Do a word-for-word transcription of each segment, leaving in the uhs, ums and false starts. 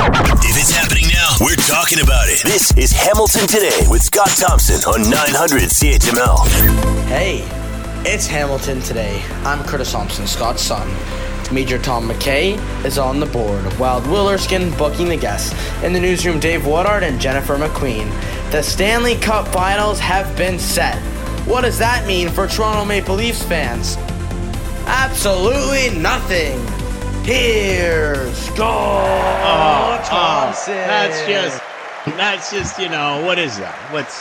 If it's happening now, we're talking about it. This is Hamilton Today with Scott Thompson on nine hundred C H M L. Hey, it's Hamilton Today. I'm Curtis Thompson, Scott's son. Major Tom McKay is on the board, while Will Erskine booking the guests. In the newsroom, Dave Woodard and Jennifer McQueen. The Stanley Cup Finals have been set. What does that mean for Toronto Maple Leafs fans? Absolutely nothing. Here's Scott oh, Thompson. Oh, that's just, that's just, you know, what is that? What's,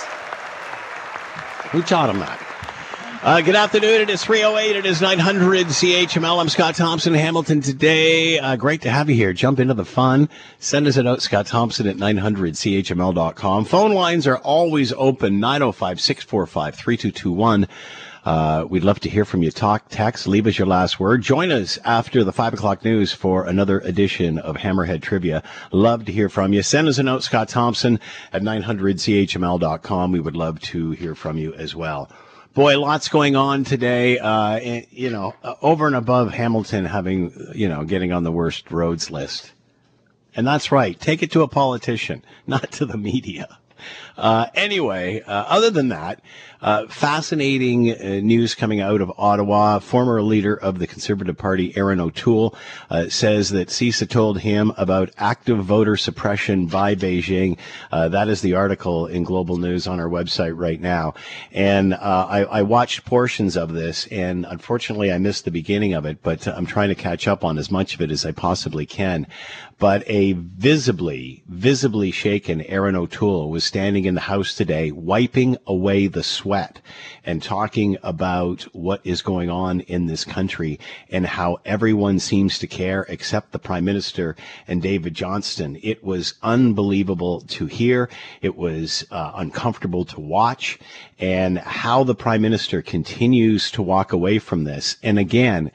who taught him that? Uh, good afternoon. It is three oh eight. It is nine hundred C H M L. I'm Scott Thompson, Hamilton Today. Uh, great to have you here. Jump into the fun. Send us a note, Scott Thompson at nine hundred C H M L dot com. Phone lines are always open, nine oh five, six four five, three two two one. Uh, we'd love to hear from you. Talk, text, leave us your last word. Join us after the five o'clock news for another edition of Hammerhead Trivia. Love to hear from you. Send us a note, Scott Thompson at nine hundred C H M L dot com. We would love to hear from you as well. Boy, lots going on today. Uh, and, you know, uh, over and above Hamilton having, you know, getting on the worst roads list. And that's right. Take it to a politician, not to the media. Uh, anyway, uh, other than that, uh, fascinating uh, news coming out of Ottawa. Former leader of the Conservative Party, Erin O'Toole, uh, says that CISA told him about active voter suppression by Beijing. Uh, that is the article in Global News on our website right now. And uh, I, I watched portions of this, and unfortunately I missed the beginning of it, but I'm trying to catch up on as much of it as I possibly can. But a visibly, visibly shaken Erin O'Toole was standing in the House today, wiping away the sweat and talking about what is going on in this country and how everyone seems to care except the Prime Minister and David Johnston. It was unbelievable to hear. It was uh, uncomfortable to watch, and how the Prime Minister continues to walk away from this. And again,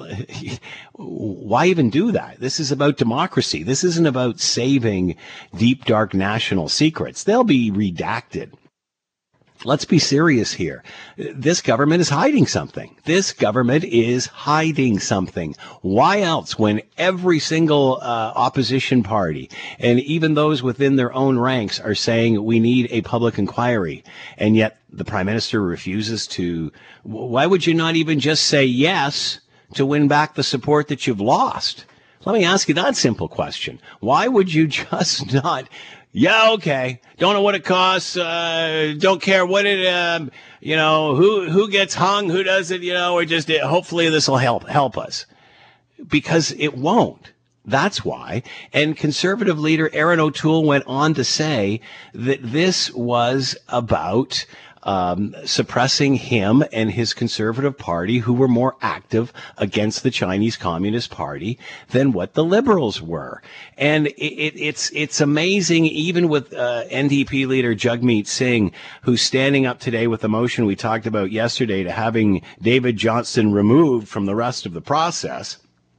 why even do that? This is about democracy. This isn't about saving deep, dark national secrets. They'll be redacted. Let's be serious here. This government is hiding something. This government is hiding something. Why else, when every single uh, opposition party and even those within their own ranks are saying we need a public inquiry, and yet the Prime Minister refuses to? Why would you not even just say yes to win back the support that you've lost? Let me ask you that simple question. Why would you just not, yeah, okay, don't know what it costs, uh, don't care what it, um, you know, who who gets hung, who doesn't, you know, or just, hopefully this will help help us. Because it won't. That's why. And Conservative leader Erin O'Toole went on to say that this was about Um, suppressing him and his Conservative Party, who were more active against the Chinese Communist Party than what the Liberals were. And it, it, it's it's amazing, even with uh, N D P leader Jagmeet Singh, who's standing up today with the motion we talked about yesterday to having David Johnston removed from the rest of the process.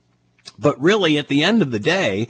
But really, at the end of the day,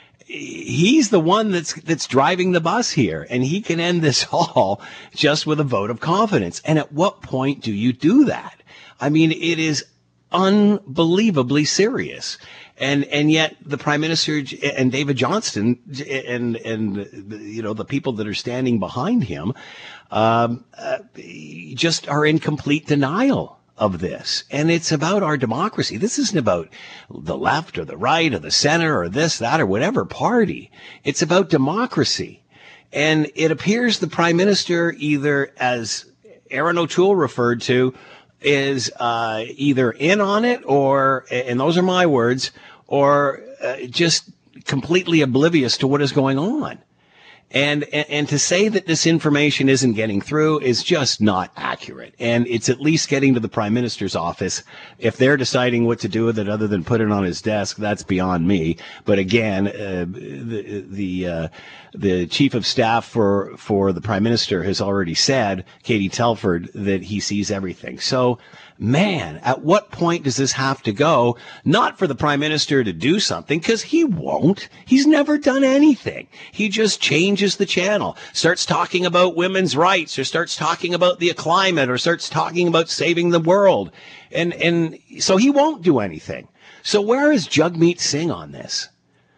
he's the one that's that's driving the bus here, and he can end this all just with a vote of confidence. And at what point do you do that? I mean, it is unbelievably serious. And and yet the Prime Minister and David Johnston and and you know the people that are standing behind him um, uh, just are in complete denial of this. And it's about our democracy. This isn't about the left or the right or the center or this, that, or whatever party. It's about democracy. And it appears the Prime Minister, either, as Erin O'Toole referred to, is uh, either in on it or, and those are my words, or uh, just completely oblivious to what is going on. And, and and to say that this information isn't getting through is just not accurate. And it's at least getting to the Prime Minister's office. If they're deciding what to do with it other than put it on his desk, that's beyond me. But again, uh, the the uh, the chief of staff for for the Prime Minister has already said, Katie Telford, that he sees everything. So, man, at what point does this have to go? Not for the Prime Minister to do something, because he won't. He's never done anything. He just changes the channel, starts talking about women's rights, or starts talking about the climate, or starts talking about saving the world. And, and so he won't do anything. So where is Jagmeet Singh on this?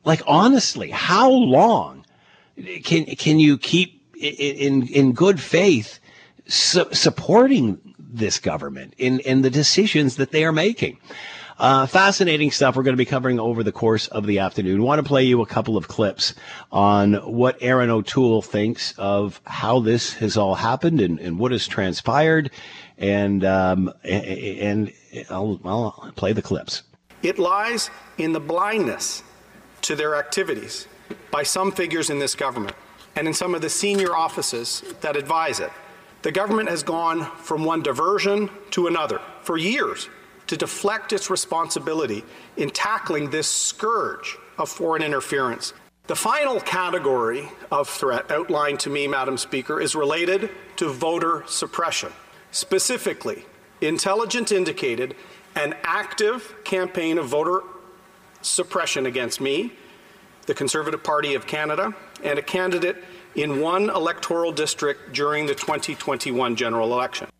Like, honestly, how long can can you keep in in good faith su- supporting this government in, in the decisions that they are making? Uh, fascinating stuff we're going to be covering over the course of the afternoon. I want to play you a couple of clips on what Erin O'Toole thinks of how this has all happened and, and what has transpired. And, um, and I'll, I'll play the clips. It lies in the blindness to their activities by some figures in this government and in some of the senior offices that advise it. The government has gone from one diversion to another for years to deflect its responsibility in tackling this scourge of foreign interference. The final category of threat outlined to me, Madam Speaker, is related to voter suppression. Specifically, intelligence indicated an active campaign of voter suppression against me, the Conservative Party of Canada, and a candidate in one electoral district during the twenty twenty-one general election.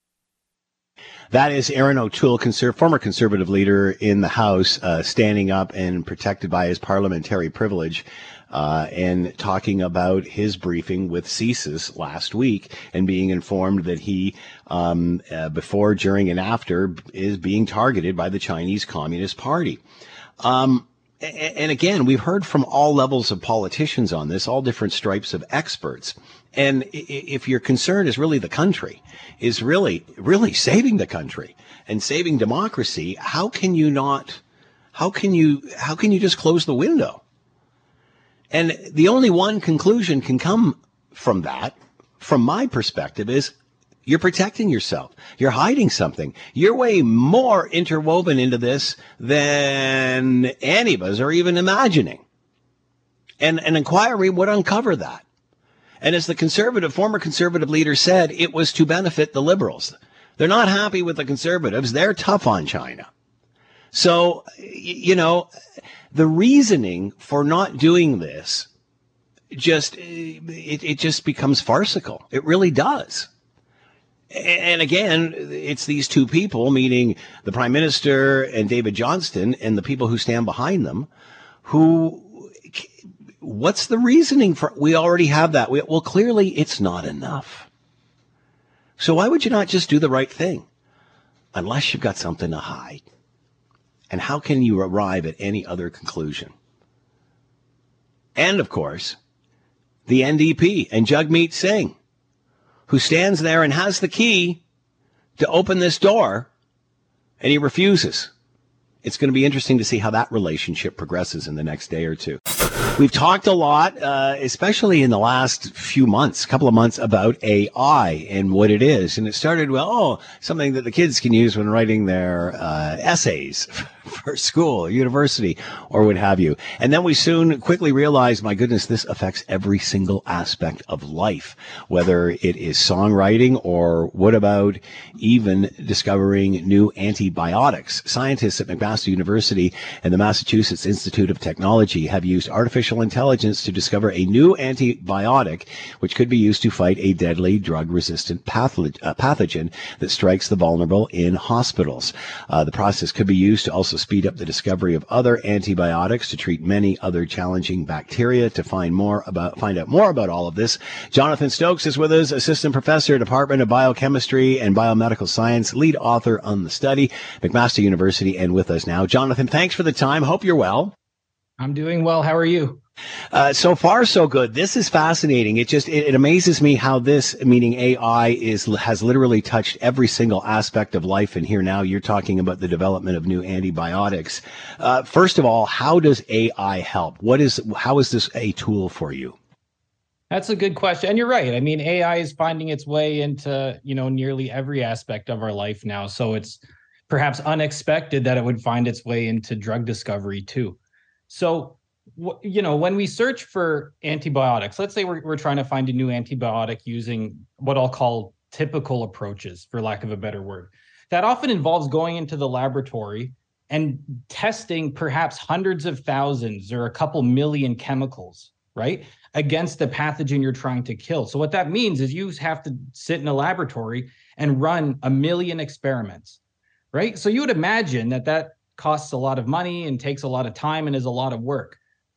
That is Erin O'Toole, conser- former Conservative leader in the House, uh, standing up and protected by his parliamentary privilege, uh, and talking about his briefing with CSIS last week and being informed that he, um, uh, before, during, and after, is being targeted by the Chinese Communist Party. Um, and again, we've heard from all levels of politicians on this, all different stripes of experts. And if your concern is really the country, is really, really saving the country and saving democracy, how can you not, how can you, how can you just close the window? And the only one conclusion can come from that, from my perspective, is you're protecting yourself. You're hiding something. You're way more interwoven into this than any of us are even imagining. And an inquiry would uncover that. And as the conservative, former conservative leader said, it was to benefit the liberals. They're not happy with the conservatives. They're tough on China. So, you know, the reasoning for not doing this just, it, it just becomes farcical. It really does. And again, it's these two people, meaning the Prime Minister and David Johnston and the people who stand behind them, who, what's the reasoning for, we already have that. We, well, clearly it's not enough. So why would you not just do the right thing? Unless you've got something to hide. And how can you arrive at any other conclusion? And of course, the N D P and Jagmeet Singh, who stands there and has the key to open this door, and he refuses. It's going to be interesting to see how that relationship progresses in the next day or two. We've talked a lot, uh, especially in the last few months, couple of months, about A I and what it is. And it started, well, oh, something that the kids can use when writing their uh, essays for school, university, or what have you. And then we soon quickly realized, my goodness, this affects every single aspect of life, whether it is songwriting or what about even discovering new antibiotics. Scientists at McMaster University and the Massachusetts Institute of Technology have used artificial intelligence to discover a new antibiotic which could be used to fight a deadly drug-resistant patho- uh, pathogen that strikes the vulnerable in hospitals. Uh, the process could be used to also speed up the discovery of other antibiotics to treat many other challenging bacteria. To find more about, find out more about all of this, Jonathan Stokes is with us, assistant professor, Department of Biochemistry and Biomedical Science, lead author on the study, McMaster University, and with us now. Jonathan, thanks for the time. Hope you're well. I'm doing well. How are you? Uh, so far, so good. This is fascinating. It just, it, it amazes me how this, meaning A I, is, has literally touched every single aspect of life. And here now you're talking about the development of new antibiotics. Uh, first of all, how does A I help? What is, how is this a tool for you? That's a good question. And you're right. I mean, A I is finding its way into, you know, nearly every aspect of our life now. So it's perhaps unexpected that it would find its way into drug discovery too. So, you know, when we search for antibiotics, let's say we're, we're trying to find a new antibiotic using what I'll call typical approaches, for lack of a better word, that often involves going into the laboratory and testing perhaps hundreds of thousands or a couple million chemicals, right, against the pathogen you're trying to kill. So what that means is you have to sit in a laboratory and run a million experiments, right? So you would imagine that that costs a lot of money and takes a lot of time and is a lot of work.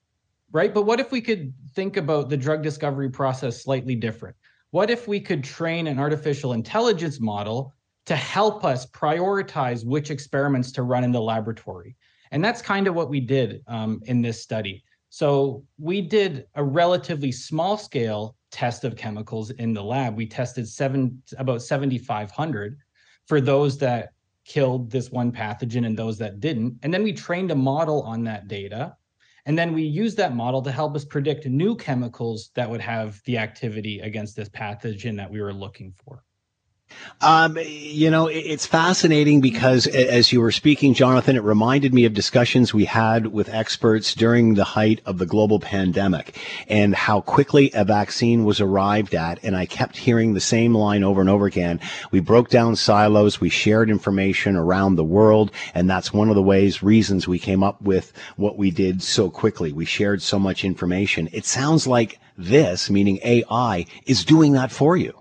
right? But what if we could think about the drug discovery process slightly different? What if we could train an artificial intelligence model to help us prioritize which experiments to run in the laboratory? And that's kind of what we did um, in this study. So we did a relatively small scale test of chemicals in the lab. We tested seven, about seventy-five hundred for those that killed this one pathogen and those that didn't. And then we trained a model on that data. And then we used that model to help us predict new chemicals that would have the activity against this pathogen that we were looking for. Um, you know, it's fascinating because as you were speaking, Jonathan, it reminded me of discussions we had with experts during the height of the global pandemic and how quickly a vaccine was arrived at. And I kept hearing the same line over and over again. We broke down silos. We shared information around the world. And that's one of the ways, reasons we came up with what we did so quickly. We shared so much information. It sounds like this, meaning A I, is doing that for you.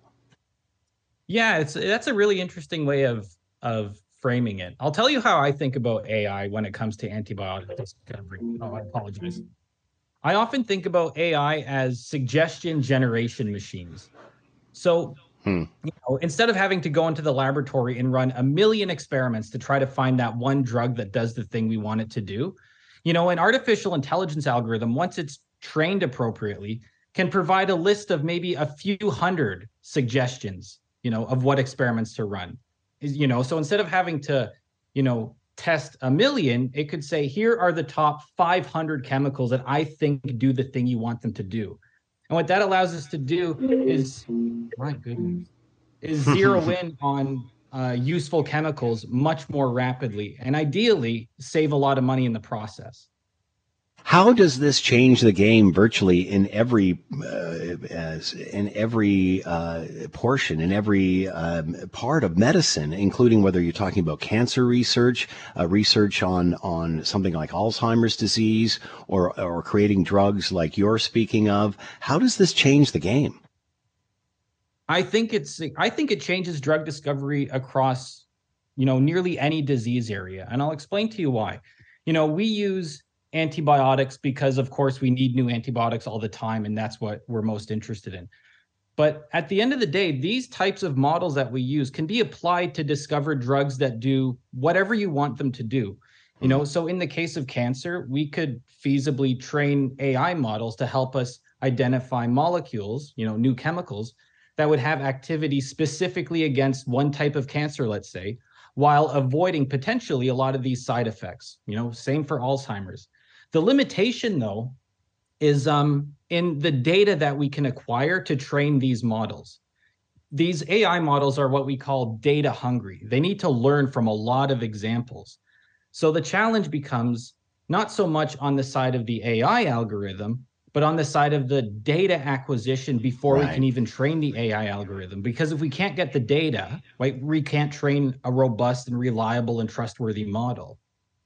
Yeah, it's that's a really interesting way of of framing it. I'll tell you how I think about A I when it comes to antibiotic discovery. Oh, I apologize. I often think about A I as suggestion generation machines. So, hmm. you know, instead of having to go into the laboratory and run a million experiments to try to find that one drug that does the thing we want it to do, you know, an artificial intelligence algorithm, once it's trained appropriately, can provide a list of maybe a few hundred suggestions, you know, of what experiments to run. You know, so instead of having to, you know, test a million, it could say, here are the top five hundred chemicals that I think do the thing you want them to do. And what that allows us to do is, my goodness, is zero in on uh, useful chemicals much more rapidly and ideally save a lot of money in the process. How does this change the game virtually in every uh, as in every uh, portion, in every um, part of medicine, including whether you're talking about cancer research, uh, research on on something like Alzheimer's disease, or or creating drugs like you're speaking of? How does this change the game? I think it's I think it changes drug discovery across, you know, nearly any disease area, and I'll explain to you why. You know, we use antibiotics because, of course, we need new antibiotics all the time, and that's what we're most interested in. But at the end of the day, these types of models that we use can be applied to discover drugs that do whatever you want them to do. You know, so in the case of cancer, we could feasibly train A I models to help us identify molecules, you know, new chemicals that would have activity specifically against one type of cancer, let's say, while avoiding potentially a lot of these side effects. You know, same for Alzheimer's. The limitation, though, is um, in the data that we can acquire to train these models. These A I models are what we call data hungry. They need to learn from a lot of examples. So the challenge becomes not so much on the side of the A I algorithm, but on the side of the data acquisition before right. we can even train the A I algorithm. Because if we can't get the data, right, we can't train a robust and reliable and trustworthy model.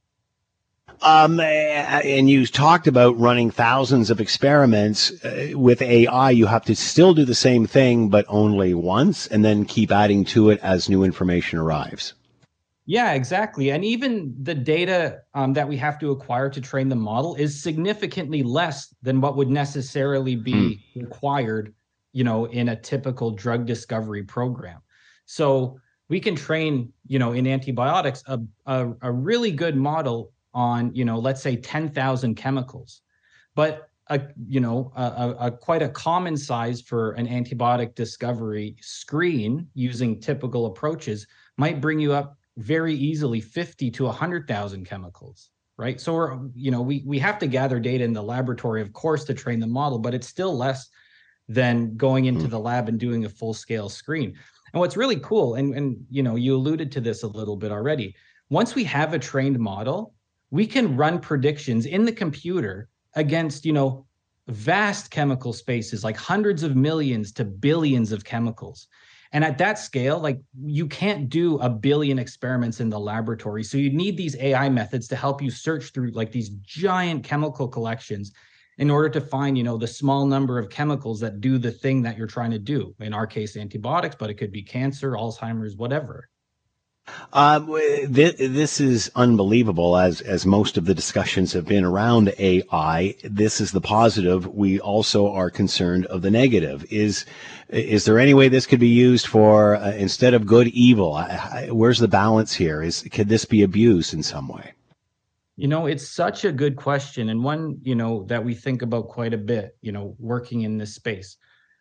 Um, and you talked about running thousands of experiments uh, with A I. You have to still do the same thing, but only once, and then keep adding to it as new information arrives. Yeah, exactly. And even the data um, that we have to acquire to train the model is significantly less than what would necessarily be hmm. required, you know, in a typical drug discovery program. So we can train, you know, in antibiotics, a, a, a really good model on, you know, let's say ten thousand chemicals, but a, you know, a, a, a quite a common size for an antibiotic discovery screen using typical approaches might bring you up very easily fifty to one hundred thousand chemicals, right? So we're, you know, we we have to gather data in the laboratory, of course, to train the model, but it's still less than going into the lab and doing a full scale screen. And what's really cool, and and you know, you alluded to this a little bit already. Once we have a trained model, we can run predictions in the computer against, you know, vast chemical spaces, like hundreds of millions to billions of chemicals. And at that scale, like, you can't do a billion experiments in the laboratory. So you need these A I methods to help you search through like these giant chemical collections in order to find, you know, the small number of chemicals that do the thing that you're trying to do. In our case, antibiotics, but it could be cancer, Alzheimer's, whatever. Um, this, this is unbelievable, as as most of the discussions have been around A I. This is the positive. We also are concerned of the negative. Is is there any way this could be used for uh, instead of good, evil? I, I, where's the balance here? Is could this be abused in some way? You know, it's such a good question, and one, you know, that we think about quite a bit, you know, working in this space.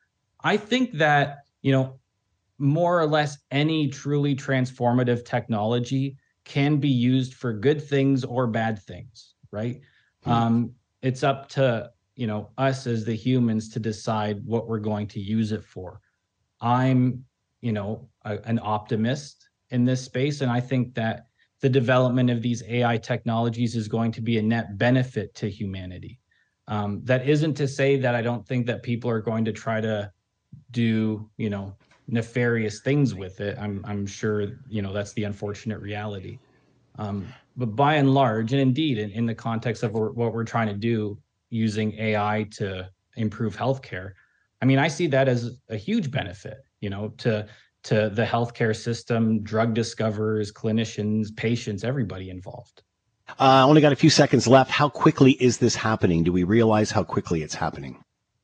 I think that, you know, more or less any truly transformative technology can be used for good things or bad things, right? Mm-hmm. Um, it's up to, you know, us as the humans to decide what we're going to use it for. I'm, you know, a, an optimist in this space, and I think that the development of these A I technologies is going to be a net benefit to humanity. Um, that isn't to say that I don't think that people are going to try to do, you know, nefarious things with it. I'm I'm sure, you know, that's the unfortunate reality. Um, but by and large, and indeed in, in the context of what we're trying to do using A I to improve healthcare, I mean, I see that as a huge benefit, you know, to to the healthcare system, drug discoverers, clinicians, patients, everybody involved. I uh, only got a few seconds left. How quickly is this happening? Do we realize how quickly it's happening?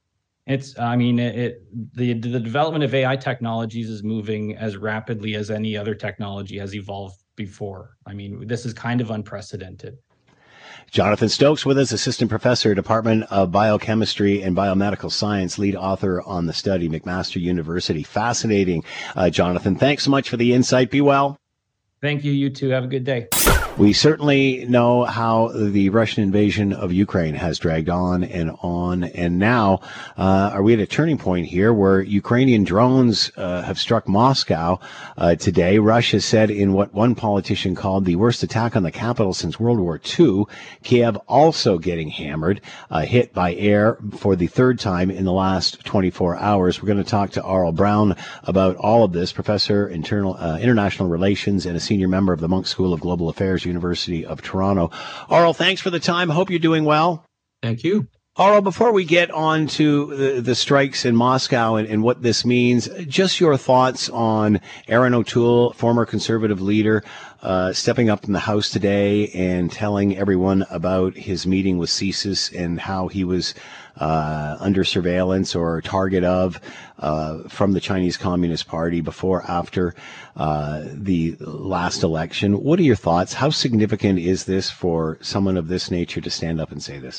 It's, I mean, it, it the the development of A I technologies is moving as rapidly as any other technology has evolved before. I mean, this is kind of unprecedented. Jonathan Stokes with us, Assistant Professor, Department of Biochemistry and Biomedical Science, lead author on the study, McMaster University. Fascinating, uh, Jonathan. Thanks so much for the insight. Be well. Thank you. You too. Have a good day. We certainly know how the Russian invasion of Ukraine has dragged on and on. And now, uh, are we at a turning point here where Ukrainian drones uh, have struck Moscow uh, today? Russia said in what one politician called the worst attack on the capital since World War Two. Kiev also getting hammered, uh, hit by air for the third time in the last twenty-four hours. We're going to talk to Aurel Braun about all of this, Professor internal uh, International Relations and a senior member of the Munk School of Global Affairs, University of Toronto. Aurel, thanks for the time. Hope you're doing well. Thank you. Aurel, before we get on to the, the strikes in Moscow and, and what this means, just your thoughts on Erin O'Toole, former Conservative leader, uh, stepping up in the House today and telling everyone about his meeting with CSIS and how he was uh, under surveillance or target of uh, from the Chinese Communist Party before, after uh, the last election. What are your thoughts? How significant is this for someone of this nature to stand up and say this?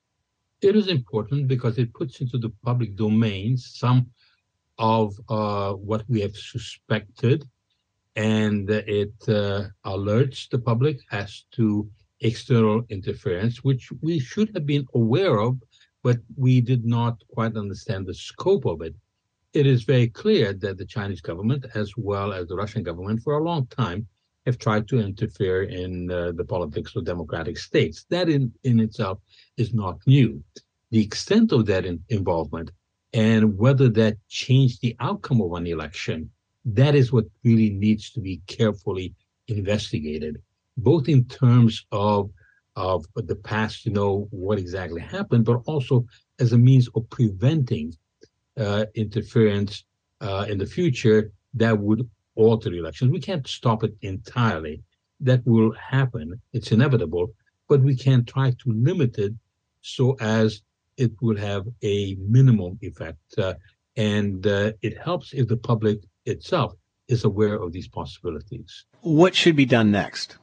It is important because it puts into the public domain some of uh, what we have suspected, and it uh, alerts the public as to external interference, which we should have been aware of, but we did not quite understand the scope of it. It is very clear that the Chinese government, as well as the Russian government, for a long time have tried to interfere in uh, the politics of democratic states. That in, in itself is not new. The extent of that in, involvement and whether that changed the outcome of an election, that is what really needs to be carefully investigated, both in terms of, of the past to know what exactly happened, but also as a means of preventing uh, interference uh, in the future that would alter elections. We can't stop it entirely. That will happen. It's inevitable, but we can try to limit it so as it will have a minimum effect. Uh, and uh, it helps if the public itself is aware of these possibilities. What should be done next?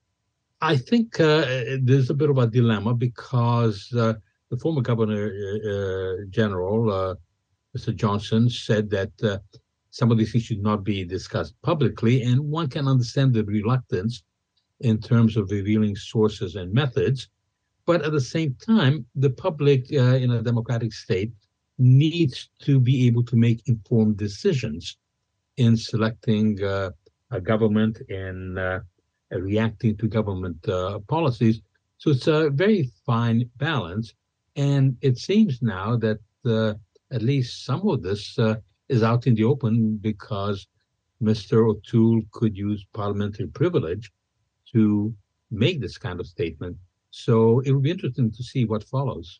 I think uh, there's a bit of a dilemma because uh, the former Governor uh, General, uh, Mister Johnson, said that uh, some of these things should not be discussed publicly, and one can understand the reluctance in terms of revealing sources and methods. But at the same time, the public uh, in a democratic state needs to be able to make informed decisions in selecting uh, a government and uh, reacting to government uh, policies. So it's a very fine balance. And it seems now that uh, at least some of this uh, is out in the open because Mister O'Toole could use parliamentary privilege to make this kind of statement. So it will be interesting to see what follows.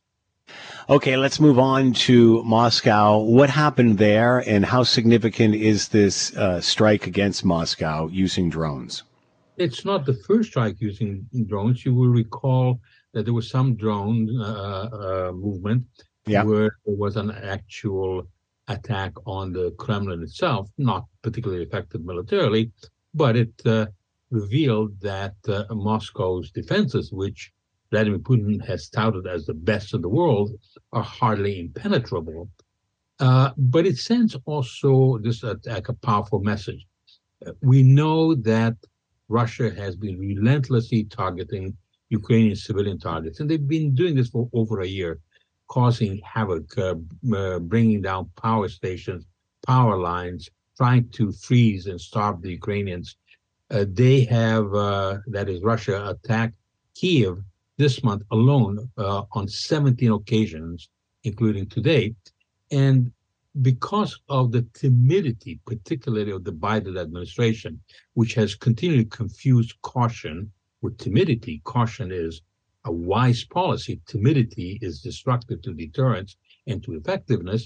Okay, let's move on to Moscow. What happened there, and how significant is this uh, strike against Moscow using drones? It's not the first strike using drones. You will recall that there was some drone uh, uh, movement yeah. where there was an actual attack on the Kremlin itself, not particularly effective militarily, but it uh, revealed that uh, Moscow's defenses, which Vladimir Putin has touted as the best in the world, are hardly impenetrable. Uh, but it sends also this attack a powerful message. Uh, we know that Russia has been relentlessly targeting Ukrainian civilian targets, and they've been doing this for over a year, causing havoc, uh, uh, bringing down power stations, power lines, trying to freeze and starve the Ukrainians. Uh, they have, uh, that is Russia, attacked Kiev this month alone uh, on seventeen occasions, including today. And because of the timidity, particularly of the Biden administration, which has continually confused caution with timidity, caution is a wise policy. Timidity is destructive to deterrence and to effectiveness.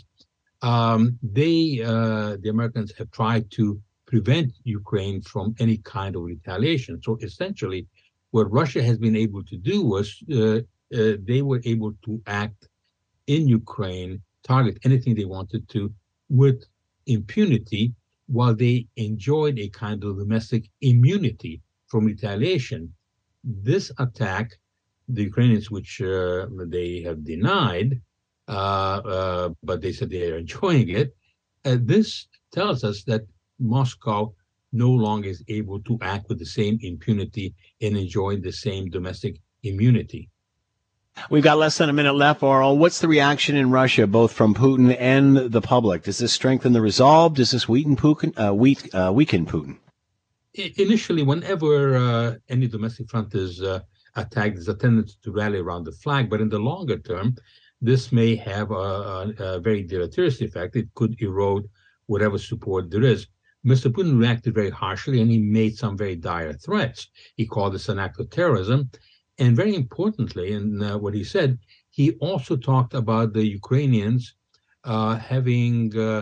Um, they, uh, the Americans, have tried to prevent Ukraine from any kind of retaliation. So essentially, what Russia has been able to do was uh, uh, they were able to act in Ukraine, target anything they wanted to with impunity, while they enjoyed a kind of domestic immunity from retaliation. This attack, the Ukrainians, which uh, they have denied, uh, uh, but they said they are enjoying it, uh, this tells us that Moscow no longer is able to act with the same impunity and enjoy the same domestic immunity. We've got less than a minute left, Aurel. What's the reaction in Russia, both from Putin and the public? Does this strengthen the resolve? Does this weaken Putin? Uh, weak, uh, weaken Putin? Initially, whenever uh, any domestic front is uh, attacked, there's a tendency to rally around the flag. But in the longer term, this may have a, a, a very deleterious effect. It could erode whatever support there is. Mister Putin reacted very harshly, and he made some very dire threats. He called this an act of terrorism. And very importantly, in uh, what he said, he also talked about the Ukrainians uh, having uh,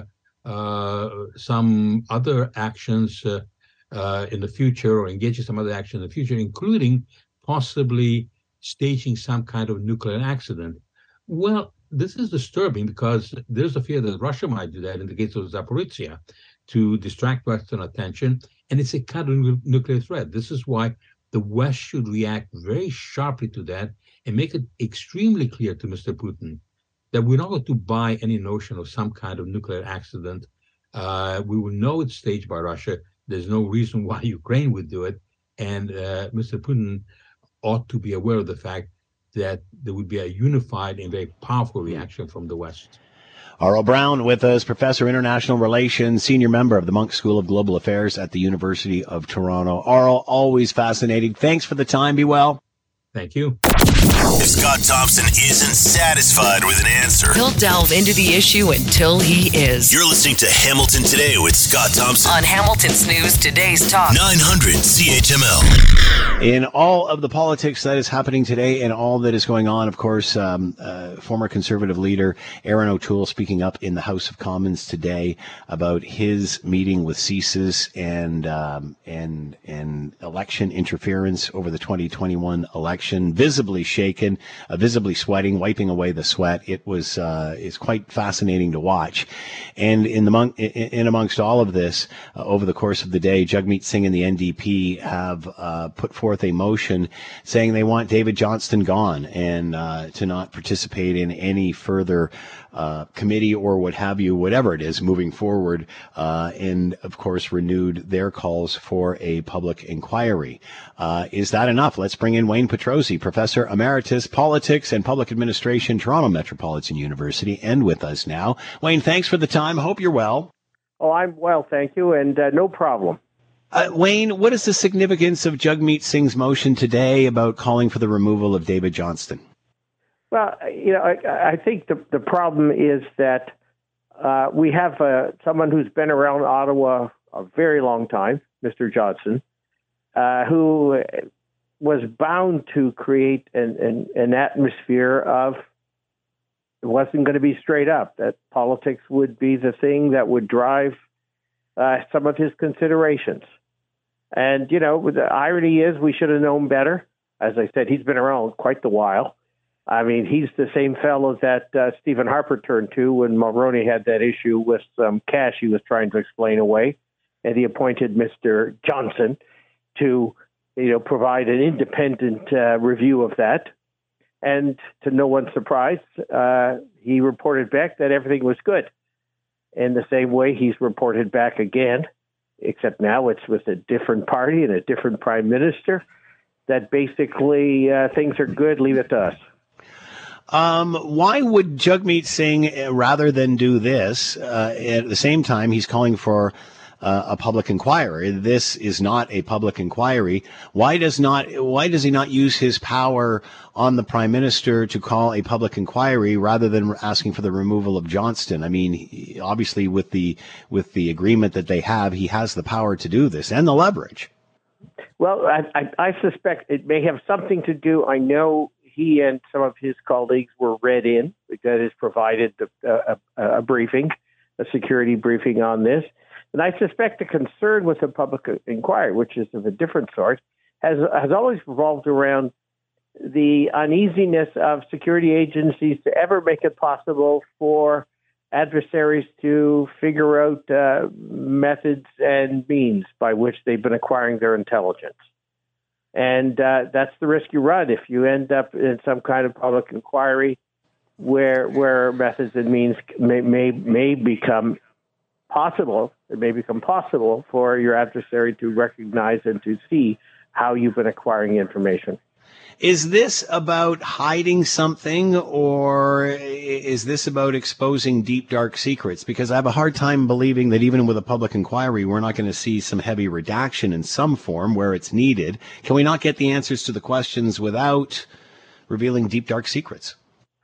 uh, some other actions uh, uh, in the future, or engaging some other action in the future, including possibly staging some kind of nuclear accident. Well, this is disturbing because there's a fear that Russia might do that in the case of Zaporizhzhia to distract Western attention, and it's a kind of nuclear threat. This is why the West should react very sharply to that and make it extremely clear to Mister Putin that we're not going to buy any notion of some kind of nuclear accident. Uh, we will know it's staged by Russia. There's no reason why Ukraine would do it. And uh, Mister Putin ought to be aware of the fact that there would be a unified and very powerful reaction from the West. Aurel Braun with us, Professor International Relations, Senior Member of the Munk School of Global Affairs at the University of Toronto. Aurel, always fascinating. Thanks for the time. Be well. Thank you. If Scott Thompson isn't satisfied with an answer, he'll delve into the issue until he is. You're listening to Hamilton Today with Scott Thompson on Hamilton's News Today's Talk nine hundred C H M L. In all of the politics that is happening today and all that is going on, of course, um, uh, former Conservative leader Erin O'Toole speaking up in the House of Commons today about his meeting with CSIS and um, and and election interference over the twenty twenty-one election, visibly shaken, uh, visibly sweating, wiping away the sweat. It was uh, it's quite fascinating to watch. And in the mon- in, in amongst all of this, uh, over the course of the day, Jagmeet Singh and the N D P have uh, put forth a motion saying they want David Johnston gone and uh, to not participate in any further uh, committee or what have you, whatever it is, moving forward, uh, and of course renewed their calls for a public inquiry. Uh, is that enough? Let's bring in Wayne Petrosi, Professor Emeritus, Politics and Public Administration, Toronto Metropolitan University, and with us now. Wayne, thanks for the time. Hope you're well. Oh, I'm well, thank you, and uh, no problem. Uh, Wayne, what is the significance of Jagmeet Singh's motion today about calling for the removal of David Johnston? Well, you know, I, I think the, the problem is that uh, we have uh, someone who's been around Ottawa a very long time, Mister Johnston, uh, who was bound to create an, an, an atmosphere of it wasn't going to be straight up, that politics would be the thing that would drive uh, some of his considerations. And, you know, the irony is we should have known better. As I said, he's been around quite the while. I mean, he's the same fellow that uh, Stephen Harper turned to when Mulroney had that issue with some cash he was trying to explain away. And he appointed Mister Johnson to, you know, provide an independent uh, review of that. And to no one's surprise, uh, he reported back that everything was good. In the same way, he's reported back again, except now it's with a different party and a different prime minister, that basically uh, things are good, leave it to us. Um, why would Jagmeet Singh, uh, rather than do this, uh, at the same time he's calling for uh, a public inquiry? This is not a public inquiry. Why does not? Why does he not use his power on the prime minister to call a public inquiry rather than asking for the removal of Johnston? I mean, he, obviously, with the with the agreement that they have, he has the power to do this and the leverage. Well, I, I, I suspect it may have something to do. I know he and some of his colleagues were read in. That has provided the, a, a briefing, a security briefing on this. And I suspect the concern with the public inquiry, which is of a different sort, has has always revolved around the uneasiness of security agencies to ever make it possible for adversaries to figure out uh, methods and means by which they've been acquiring their intelligence. And uh, that's the risk you run if you end up in some kind of public inquiry where where methods and means may may, may become possible. It may become possible for your adversary to recognize and to see how you've been acquiring information. Is this about hiding something, or is this about exposing deep, dark secrets? Because I have a hard time believing that even with a public inquiry, we're not going to see some heavy redaction in some form where it's needed. Can we not get the answers to the questions without revealing deep, dark secrets?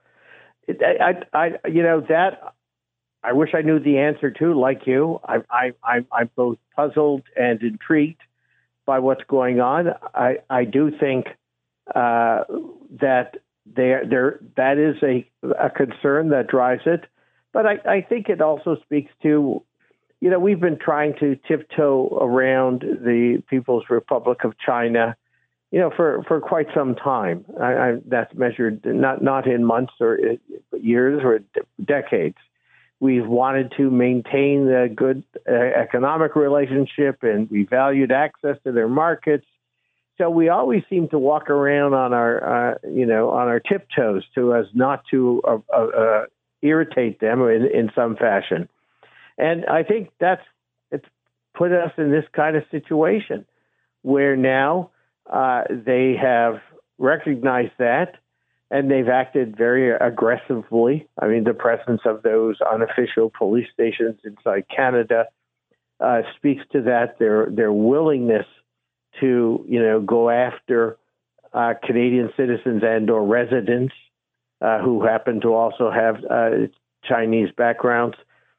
I, I, I you know, that I wish I knew the answer to, like you. I, I, I, I'm both puzzled and intrigued by what's going on. I, I do think Uh, that there, there, that is a, a concern that drives it. But I, I think it also speaks to, you know, we've been trying to tiptoe around the People's Republic of China, you know, for, for quite some time. I, I, that's measured not, not in months or years or decades. We've wanted to maintain a good uh, economic relationship, and we valued access to their markets. So we always seem to walk around on our, uh, you know, on our tiptoes so as not to uh, uh, irritate them in, in some fashion. And I think that's it's put us in this kind of situation where now uh, they have recognized that, and they've acted very aggressively. I mean, the presence of those unofficial police stations inside Canada uh, speaks to that. Their their willingness to, you know, go after uh, Canadian citizens and or residents uh, who happen to also have uh, Chinese backgrounds,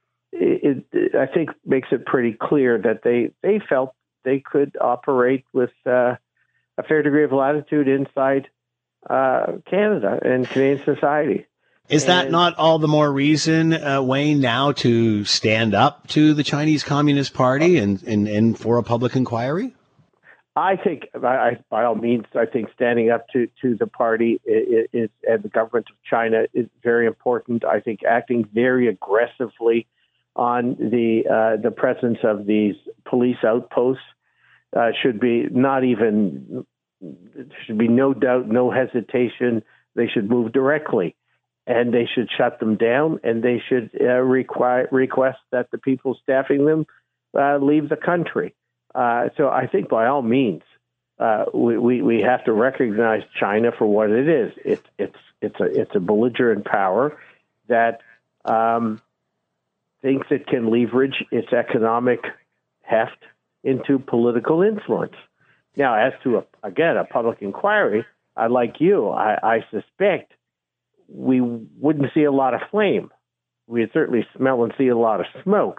it, it, I think makes it pretty clear that they, they felt they could operate with uh, a fair degree of latitude inside uh, Canada and Canadian society. Is that and, not all the more reason, uh, Wayne, now to stand up to the Chinese Communist Party and, and, and for a public inquiry? I think, I, by all means, I think standing up to, to the party is, is, and the government of China is very important. I think acting very aggressively on the uh, the presence of these police outposts uh, should be not even, should be no doubt, no hesitation. They should move directly, and they should shut them down, and they should uh, require, request that the people staffing them uh, leave the country. Uh, so I think by all means, uh, we, we, we have to recognize China for what it is. It's it's it's a it's a belligerent power that um, thinks it can leverage its economic heft into political influence. Now, as to a, again a public inquiry, I like you. I, I suspect we wouldn't see a lot of flame. We'd certainly smell and see a lot of smoke.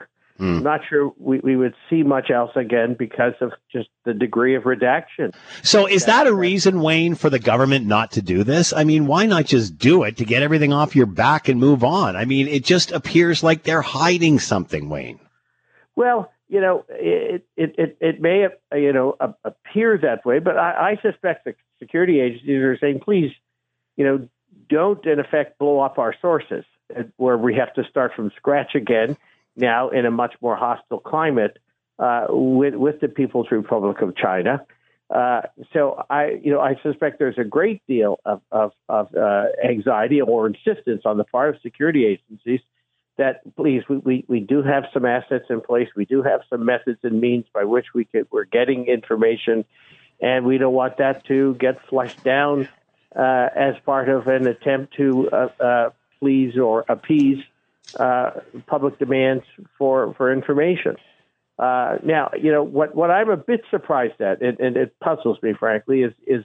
Mm. I'm not sure we, we would see much else again because of just the degree of redaction. So is that a reason, Wayne, for the government not to do this? I mean, why not just do it to get everything off your back and move on? I mean, it just appears like they're hiding something, Wayne. Well, you know, it it it, it may you know appear that way, but I, I suspect the security agencies are saying, please, you know, don't in effect blow up our sources, where we have to start from scratch again now in a much more hostile climate uh, with with the People's Republic of China. Uh, so I, you know, I suspect there's a great deal of of, of uh, anxiety or insistence on the part of security agencies that please, we, we, we do have some assets in place. We do have some methods and means by which we could, we're getting information, and we don't want that to get flushed down uh, as part of an attempt to uh, uh, please or appease uh, public demands for, for information. Uh, now, you know, what, what I'm a bit surprised at, and, and it puzzles me, frankly, is, is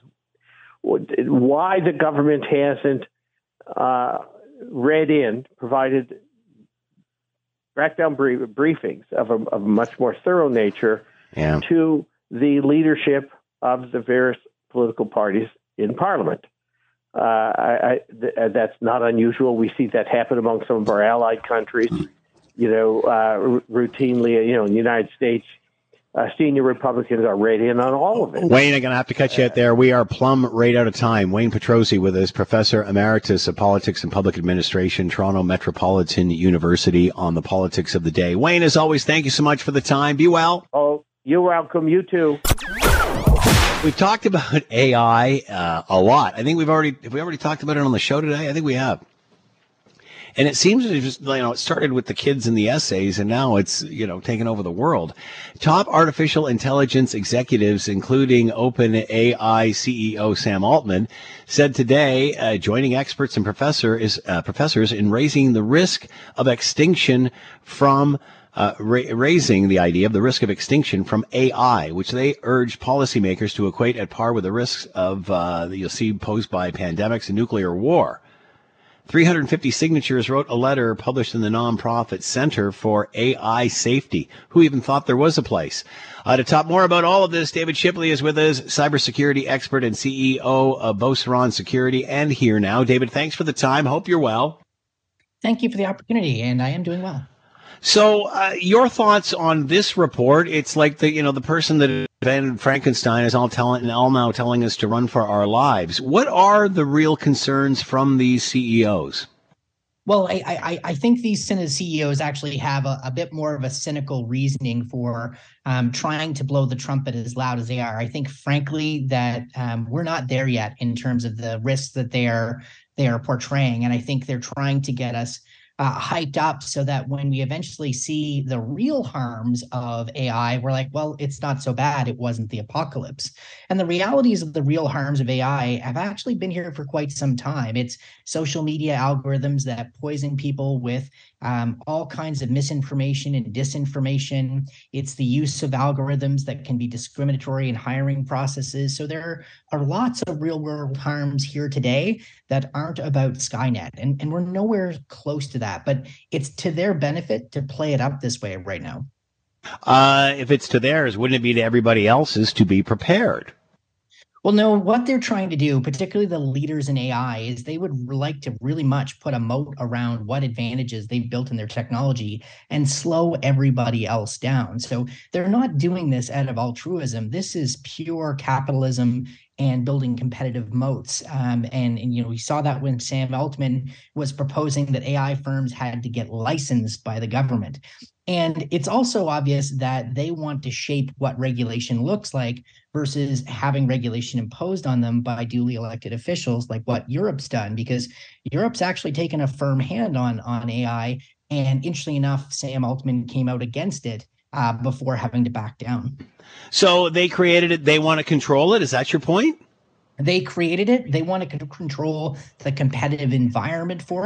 why the government hasn't uh, read in, provided crackdown brief, briefings of a, of a much more thorough nature yeah. to the leadership of the various political parties in Parliament. Uh, I, I, th- that's not unusual. We see that happen among some of our allied countries. You know, uh, r- routinely, you know, in the United States, uh, senior Republicans are read in on all of it. Wayne, I'm going to have to cut you out there. We are plumb right out of time. Wayne Petrosi with us, Professor Emeritus of Politics and Public Administration, Toronto Metropolitan University, on the politics of the day. Wayne, as always, thank you so much for the time. Be well. Oh, you're welcome. You too. We've talked about A I uh, a lot. I think we've already, have we already talked about it on the show today? I think we have. And it seems to just, you know, it started with the kids and the essays, and now it's, you know, taken over the world. Top artificial intelligence executives, including OpenAI C E O Sam Altman, said today, uh, joining experts and professor is, uh, professors in raising the risk of extinction from Uh, ra- raising the idea of the risk of extinction from A I, which they urged policymakers to equate at par with the risks of, uh, that you'll see posed by pandemics and nuclear war. three hundred fifty signatures wrote a letter published in the nonprofit Center for A I Safety. Who even thought there was a place? Uh, to talk more about all of this, David Shipley is with us, cybersecurity expert and C E O of Beauceron Security, and here now. David, thanks for the time. Hope you're well. Thank you for the opportunity, and I am doing well. So, uh, your thoughts on this report? It's like the, you know, the person that invented Frankenstein is all telling, all now telling us to run for our lives. What are the real concerns from these C E Os? Well, I, I, I think these C E Os actually have a, a bit more of a cynical reasoning for um, trying to blow the trumpet as loud as they are. I think, frankly, that um, we're not there yet in terms of the risks that they are they are portraying, and I think they're trying to get us Uh, hyped up so that when we eventually see the real harms of A I, we're like, well, it's not so bad. It wasn't the apocalypse. And the realities of the real harms of A I have actually been here for quite some time. It's social media algorithms that poison people with um, all kinds of misinformation and disinformation. It's the use of algorithms that can be discriminatory in hiring processes. So there are lots of real world harms here today that aren't about Skynet. And, and we're nowhere close to that. But it's to their benefit to play it up this way right now. Uh, if it's to theirs, wouldn't it be to everybody else's to be prepared? Well, no, what they're trying to do, particularly the leaders in A I, is they would like to really much put a moat around what advantages they've built in their technology and slow everybody else down. So they're not doing this out of altruism. This is pure capitalism and building competitive moats. Um, and, and, you know, we saw that when Sam Altman was proposing that A I firms had to get licensed by the government. And it's also obvious that they want to shape what regulation looks like versus having regulation imposed on them by duly elected officials like what Europe's done, because Europe's actually taken a firm hand on, on A I. And interestingly enough, Sam Altman came out against it uh, before having to back down. So they created it. They want to control it. Is that your point? They created it. They want to control the competitive environment for it.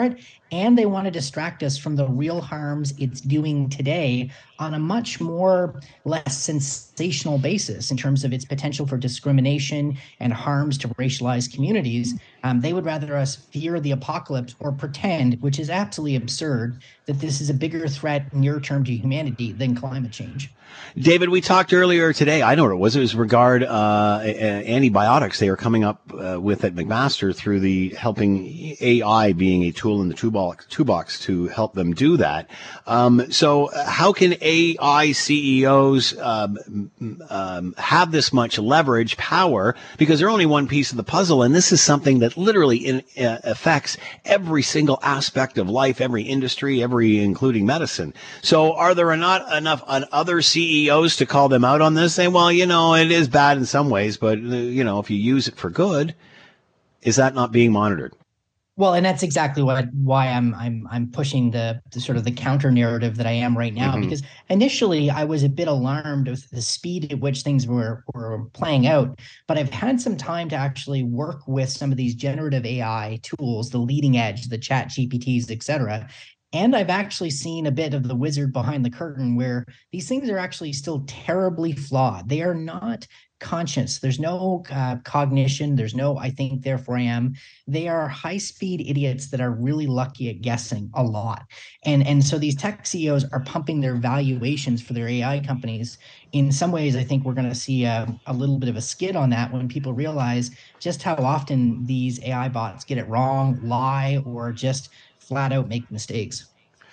and they want to distract us from the real harms it's doing today on a much more less sensational basis in terms of its potential for discrimination and harms to racialized communities. Um, they would rather us fear the apocalypse or pretend, which is absolutely absurd, that this is a bigger threat near term to humanity than climate change. David, we talked earlier today, I know what it was, it was regard uh, antibiotics they are coming up uh, with at McMaster through the helping A I being a tool in the toolbox, toolbox to help them do that. Um, so how can A I C E Os um, um, have this much leverage, power, because they're only one piece of the puzzle, and this is something that literally in, uh, affects every single aspect of life, every industry, every, including medicine. So are there not enough on other C E Os to call them out on this, saying, well, you know, it is bad in some ways, but, uh, you know, if you use it for good, is that not being monitored? Well, and that's exactly what why I'm I'm I'm pushing the, the sort of the counter narrative that I am right now, mm-hmm. because initially I was a bit alarmed with the speed at which things were were playing out. But I've had some time to actually work with some of these generative A I tools, the leading edge, the Chat G P Ts, et cetera. And I've actually seen a bit of the wizard behind the curtain where these things are actually still terribly flawed. They are not conscious. There's no uh, cognition. There's no, I think, therefore I am. They are high-speed idiots that are really lucky at guessing a lot. And, and so these tech C E Os are pumping their valuations for their A I companies. In some ways, I think we're going to see a, a little bit of a skid on that when people realize just how often these A I bots get it wrong, lie, or just flat out make mistakes.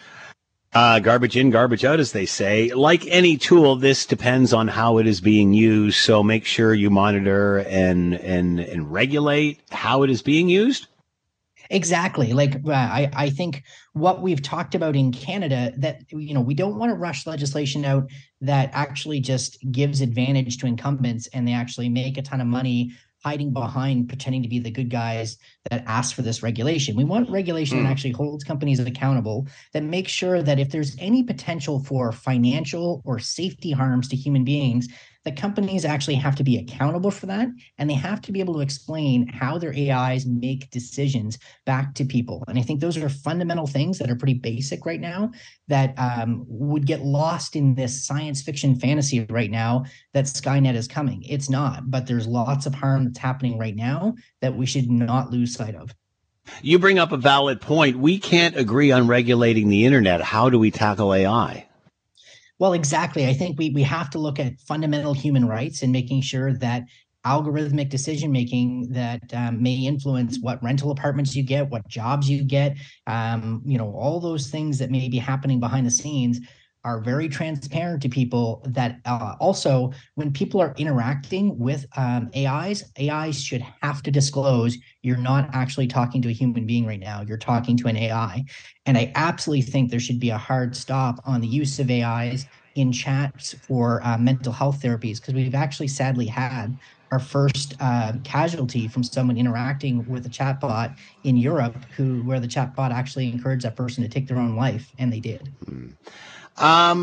Uh, garbage in, garbage out, as they say. Like any tool, this depends on how it is being used. So make sure you monitor and and and regulate how it is being used. Exactly. Like uh, I, I think what we've talked about in Canada, that, you know, we don't want to rush legislation out that actually just gives advantage to incumbents and they actually make a ton of money hiding behind pretending to be the good guys that ask for this regulation. We want regulation mm. that actually holds companies accountable, that makes sure that if there's any potential for financial or safety harms to human beings, that companies actually have to be accountable for that, and they have to be able to explain how their A Is make decisions back to people. And I think those are fundamental things that are pretty basic right now that um, would get lost in this science fiction fantasy right now that Skynet is coming. It's not, but there's lots of harm that's happening right now that we should not lose sight of. You bring up a valid point. We can't agree on regulating the internet. How do we tackle A I? Well, exactly. I think we we have to look at fundamental human rights and making sure that algorithmic decision making that um, may influence what rental apartments you get, what jobs you get, um, you know, all those things that may be happening behind the scenes are very transparent to people. That uh, also, when people are interacting with um, A Is, A Is should have to disclose you're not actually talking to a human being right now. You're talking to an A I. And I absolutely think there should be a hard stop on the use of A Is in chats for uh, mental health therapies, because we've actually sadly had our first uh, casualty from someone interacting with a chatbot in Europe, who where the chatbot actually encouraged that person to take their own life, and they did. Mm. Um,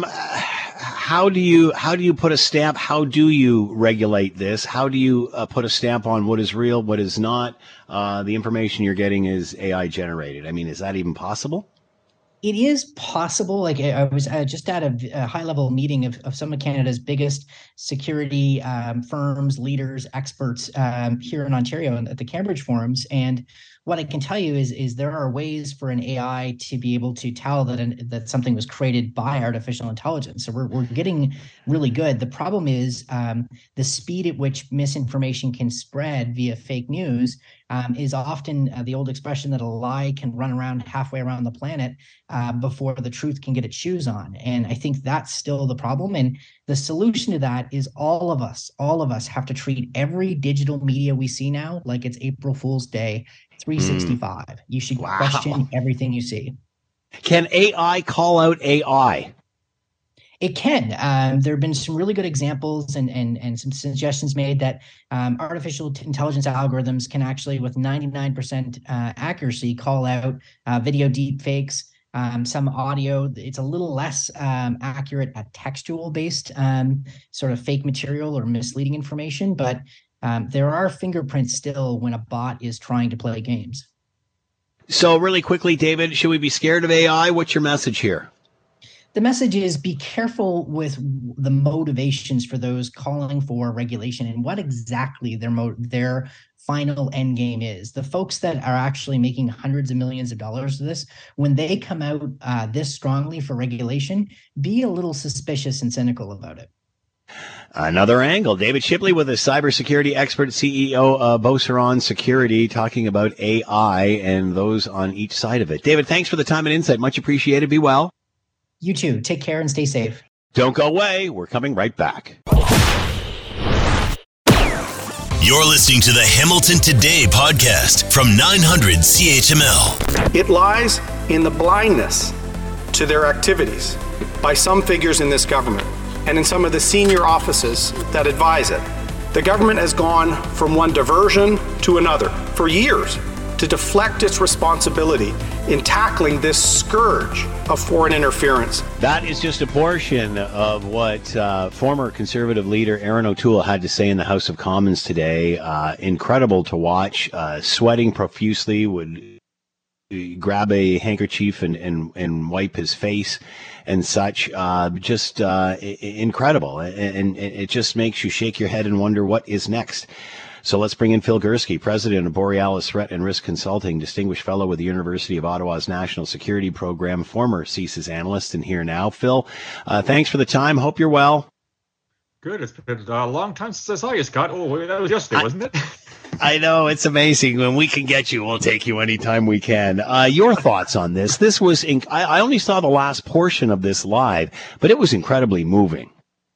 how do you, how do you put a stamp? How do you regulate this? How do you uh, put a stamp on what is real, what is not? Uh, the information you're getting is A I generated. I mean, is that even possible? It is possible. Like I was uh, just at a, a high-level meeting of, of some of Canada's biggest security um, firms, leaders, experts um, here in Ontario at the Cambridge Forums. And what I can tell you is, is there are ways for an A I to be able to tell that an, that something was created by artificial intelligence. So we're we're getting really good. The problem is um, the speed at which misinformation can spread via fake news um, is often uh, the old expression that a lie can run around halfway around the planet uh, before the truth can get its shoes on. And I think that's still the problem. And the solution to that is all of us, all of us have to treat every digital media we see now like it's April Fool's Day. three sixty-five. Mm. You should wow. question everything you see. Can A I call out A I? It can. Um, there have been some really good examples and and and some suggestions made that um, artificial intelligence algorithms can actually, with ninety-nine percent uh, accuracy, call out uh, video deep fakes, um, some audio. It's a little less um, accurate at textual-based um, sort of fake material or misleading information, but Um, there are fingerprints still when a bot is trying to play games. So really quickly, David, should we be scared of A I? What's your message here? The message is be careful with the motivations for those calling for regulation and what exactly their mo- their final end game is. The folks that are actually making hundreds of millions of dollars of this, when they come out uh, this strongly for regulation, be a little suspicious and cynical about it. Another angle. David Shipley with a cybersecurity expert, C E O of Beauceron Security, talking about A I and those on each side of it. David, thanks for the time and insight. Much appreciated. Be well. You too. Take care and stay safe. Don't go away. We're coming right back. You're listening to the Hamilton Today podcast from nine hundred C H M L. It lies in the blindness to their activities by some figures in this government and in some of the senior offices that advise it. The government has gone from one diversion to another for years to deflect its responsibility in tackling this scourge of foreign interference. That is just a portion of what uh, former Conservative leader Erin O'Toole had to say in the House of Commons today. Uh, incredible to watch, uh, sweating profusely, would grab a handkerchief and, and, and wipe his face and such. Uh, just uh, incredible. And, and it just makes you shake your head and wonder what is next. So let's bring in Phil Gursky, president of Borealis Threat and Risk Consulting, distinguished fellow with the University of Ottawa's National Security Program, former C S I S analyst, and here now. Phil, uh, thanks for the time. Hope you're well. Good. It's been a long time since I saw you, Scott. Oh, that was yesterday, wasn't it? I know. It's amazing. When we can get you, we'll take you anytime we can. Uh, your thoughts on this? This was, inc- I, I only saw the last portion of this live, but it was incredibly moving.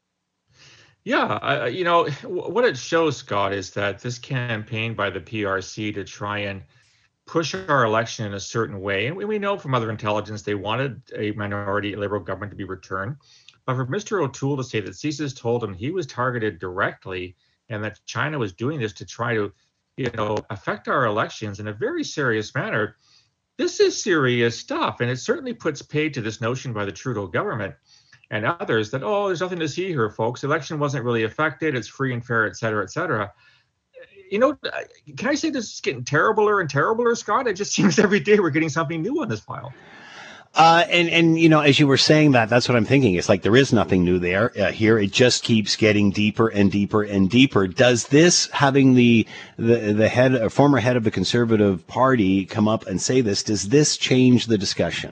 Yeah, uh, you know, what it shows, Scott, is that this campaign by the P R C to try and push our election in a certain way, and we know from other intelligence they wanted a minority Liberal government to be returned, but for Mister O'Toole to say that C S I S told him he was targeted directly and that China was doing this to try to, you know, affect our elections in a very serious manner, this is serious stuff, and it certainly puts paid to this notion by the Trudeau government and others that, oh, there's nothing to see here, folks. The election wasn't really affected. It's free and fair, et cetera, et cetera. You know, can I say this is getting terribler and terribler, Scott? It just seems every day we're getting something new on this file. Uh, and, and, you know, as you were saying that, that's what I'm thinking. It's like there is nothing new there uh, here. It just keeps getting deeper and deeper and deeper. Does this, having the, the, the head, uh, former head of the Conservative Party come up and say this, does this change the discussion?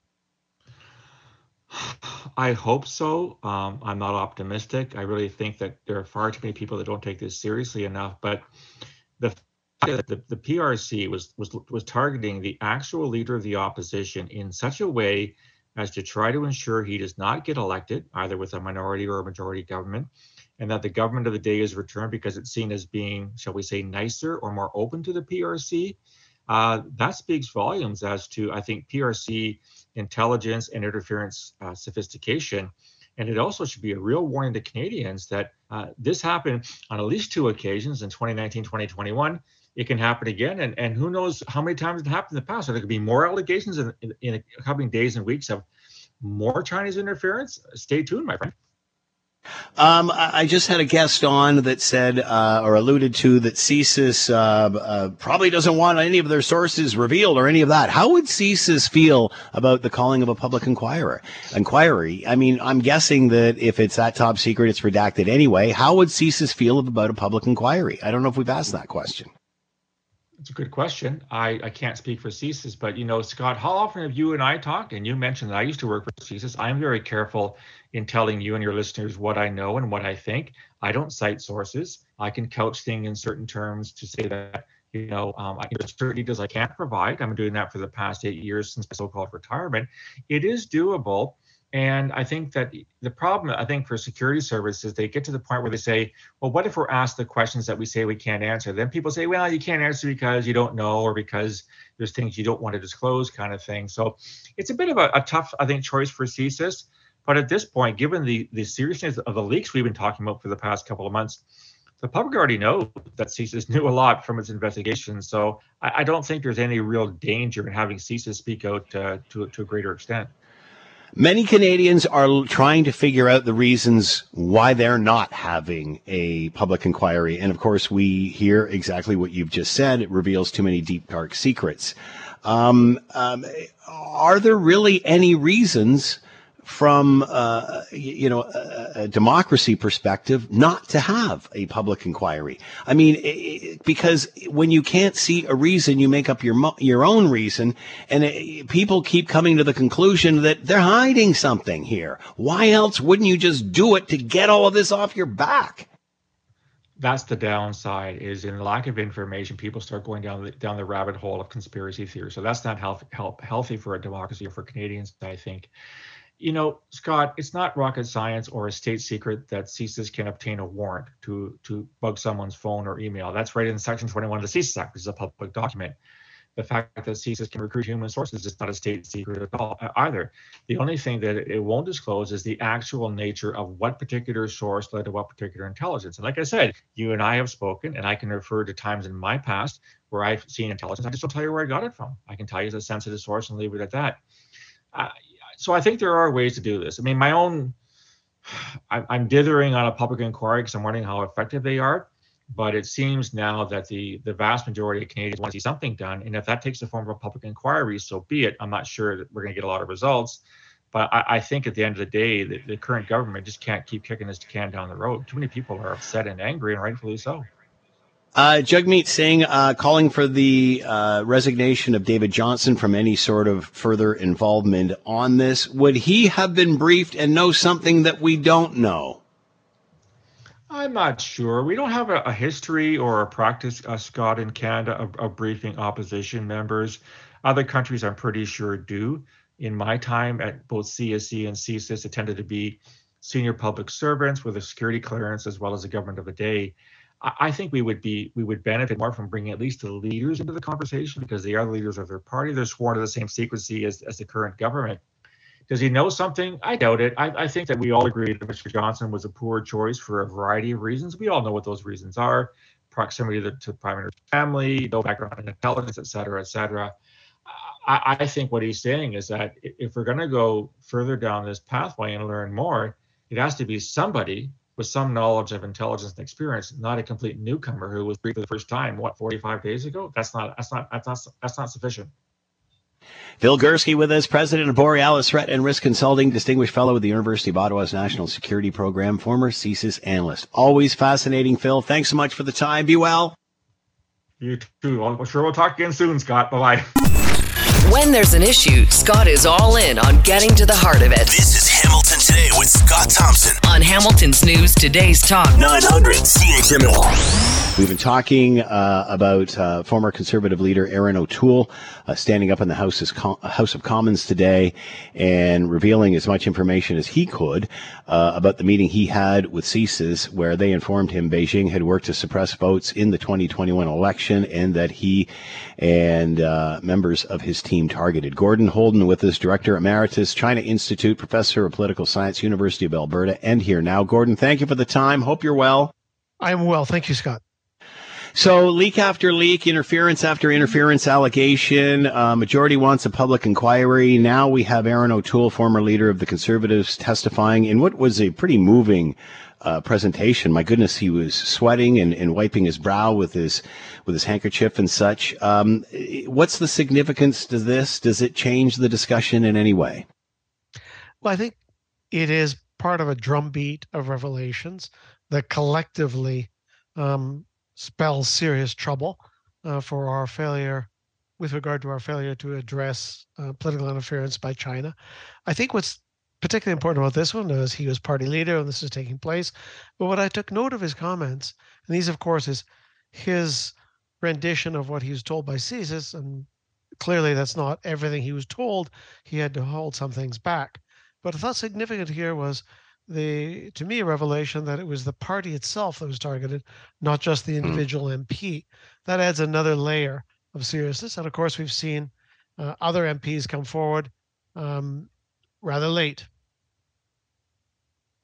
I hope so. Um, I'm not optimistic. I really think that there are far too many people that don't take this seriously enough. But the the, the P R C was was was targeting the actual leader of the opposition in such a way as to try to ensure he does not get elected, either with a minority or a majority government, and that the government of the day is returned because it's seen as being, shall we say, nicer or more open to the P R C. Uh, that speaks volumes as to, I think, P R C intelligence and interference uh, sophistication. And it also should be a real warning to Canadians that uh, this happened on at least two occasions in twenty nineteen, twenty twenty-one. It can happen again. And, and who knows how many times it happened in the past. So there could be more allegations in, in, in a coming days and weeks of more Chinese interference. Stay tuned, my friend. Um, I just had a guest on that said, uh, or alluded to that C S I S, uh, uh, probably doesn't want any of their sources revealed or any of that. How would C S I S feel about the calling of a public inquirer, inquiry? I mean, I'm guessing that if it's that top secret, it's redacted anyway. How would C S I S feel about a public inquiry? I don't know if we've asked that question. It's a good question. I, I can't speak for C S I S, but, you know, Scott, how often have you and I talked? And you mentioned that I used to work for C S I S. I'm very careful in telling you and your listeners what I know and what I think. I don't cite sources. I can couch things in certain terms to say that, you know, um, I, there's certain details I can't provide. I'm doing that for the past eight years since my so-called retirement. It is doable. And I think that the problem, I think, for security services, they get to the point where they say, well, what if we're asked the questions that we say we can't answer? Then people say, well, you can't answer because you don't know or because there's things you don't want to disclose, kind of thing. So it's a bit of a, a tough, I think, choice for C S I S. But at this point, given the, the seriousness of the leaks we've been talking about for the past couple of months, the public already knows that C S I S knew a lot from its investigation. So I, I don't think there's any real danger in having C S I S speak out uh, to, to a greater extent. Many Canadians are trying to figure out the reasons why they're not having a public inquiry. And of course, we hear exactly what you've just said. It reveals too many deep, dark secrets. Um, um, are there really any reasons from, uh, you know, a, a democracy perspective not to have a public inquiry? I mean, it, because when you can't see a reason, you make up your your own reason, and it, people keep coming to the conclusion that they're hiding something here. Why else wouldn't you just do it to get all of this off your back? That's the downside, is in lack of information, people start going down the, down the rabbit hole of conspiracy theory. So that's not health, health, healthy for a democracy or for Canadians, I think. You know, Scott, it's not rocket science or a state secret that CSIS can obtain a warrant to, to bug someone's phone or email. That's right in Section twenty-one of the CSIS Act, which is a public document. The fact that CSIS can recruit human sources is not a state secret at all either. The only thing that it won't disclose is the actual nature of what particular source led to what particular intelligence. And like I said, you and I have spoken, and I can refer to times in my past where I've seen intelligence. I just don't tell you where I got it from. I can tell you it's a sensitive source and leave it at that. Uh, so I think there are ways to do this. I mean, my own, I'm dithering on a public inquiry because I'm wondering how effective they are. But it seems now that the, the vast majority of Canadians want to see something done. And if that takes the form of a public inquiry, so be it. I'm not sure that we're going to get a lot of results. But I, I think at the end of the day, the, the current government just can't keep kicking this can down the road. Too many people are upset and angry, and rightfully so. Uh, Jagmeet Singh uh, calling for the uh, resignation of David Johnston from any sort of further involvement on this. Would he have been briefed and know something that we don't know? I'm not sure. We don't have a, a history or a practice, uh, Scott, in Canada of, of briefing opposition members. Other countries, I'm pretty sure, do. In my time at both C S C and CSIS, it tended to be senior public servants with a security clearance as well as the government of the day. I, I think we would be we would benefit more from bringing at least the leaders into the conversation because they are the leaders of their party. They're sworn to the same secrecy as, as the current government. Does he know something? I doubt it. I, I think that we all agree that Mister Johnston was a poor choice for a variety of reasons. We all know what those reasons are: proximity to, to the Prime Minister's family, no background in intelligence, et cetera, et cetera. I, I think what he's saying is that if we're going to go further down this pathway and learn more, it has to be somebody with some knowledge of intelligence and experience, not a complete newcomer who was briefed for the first time, what, forty-five days ago? That's not. That's not. That's not. That's not sufficient. Phil Gursky with us, president of Borealis Threat and Risk Consulting, distinguished fellow with the University of Ottawa's National Security Program, former CSIS analyst. Always fascinating, Phil. Thanks so much for the time. Be well. You too. I'm sure we'll talk again soon, Scott. Bye-bye. When there's an issue, Scott is all in on getting to the heart of it. This is Hamilton Today with Scott Thompson on Hamilton's News Today's Talk nine hundred C H M L. We've been talking uh, about uh, former Conservative leader Erin O'Toole uh, standing up in the House, Com- House of Commons today and revealing as much information as he could uh, about the meeting he had with CSIS, where they informed him Beijing had worked to suppress votes in the twenty twenty-one election and that he and uh, members of his team targeted. Gordon Holden with us, Director Emeritus, China Institute, Professor of Political Science, University of Alberta, and here now. Gordon, thank you for the time. Hope you're well. I am well. Thank you, Scott. So leak after leak, interference after interference allegation, uh, majority wants a public inquiry. Now we have Erin O'Toole, former leader of the Conservatives, testifying in what was a pretty moving uh, presentation. My goodness, he was sweating and, and wiping his brow with his with his handkerchief and such. Um, what's the significance to this? Does it change the discussion in any way? Well, I think it is part of a drumbeat of revelations that collectively um, spells serious trouble uh, for our failure, with regard to our failure to address uh, political interference by China. I think what's particularly important about this one is he was party leader and this is taking place. But what I took note of his comments, and these, of course, is his rendition of what he was told by CSIS, and clearly that's not everything he was told. He had to hold some things back. But I thought significant here was the, to me, a revelation that it was the party itself that was targeted, not just the individual mm. M P. That adds another layer of seriousness. And of course, we've seen uh, other M Ps come forward um, rather late.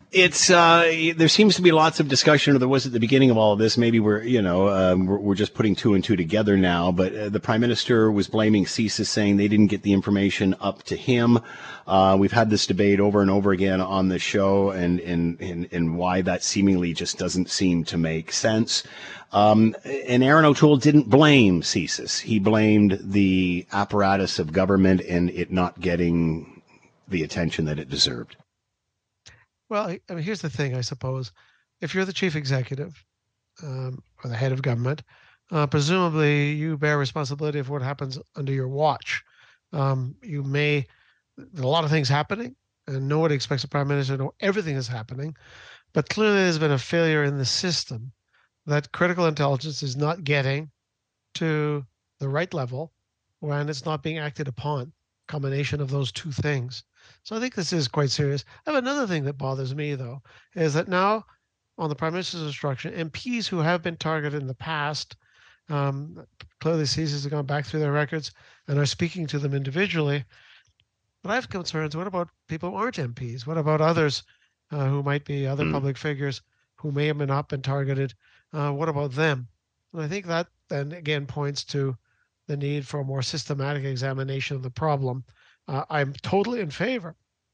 It's uh, there seems to be lots of discussion, or there was at the beginning of all of this. Maybe we're, you know, um, we're, we're just putting two and two together now. But uh, the Prime Minister was blaming CSIS, saying they didn't get the information up to him. Uh, we've had this debate over and over again on the show, and and and, and why that seemingly just doesn't seem to make sense. Um, and Aaron O'Toole didn't blame CSIS. He blamed the apparatus of government and it not getting the attention that it deserved. Well, I mean, here's the thing, I suppose. If you're the chief executive um, or the head of government, uh, presumably you bear responsibility for what happens under your watch. Um, you may, there are a lot of things happening, and nobody expects the prime minister to know everything is happening. But clearly there's been a failure in the system that critical intelligence is not getting to the right level when it's not being acted upon. Combination of those two things. So I think this is quite serious. I have another thing that bothers me, though, is that now, on the Prime Minister's instruction, M Ps who have been targeted in the past, um, clearly CSIS has gone back through their records and are speaking to them individually. But I have concerns. What about people who aren't M Ps? What about others uh, who might be other mm. public figures who may have been not been targeted? Uh, what about them? And I think that then again points to the need for a more systematic examination of the problem. Uh, I'm totally in favor,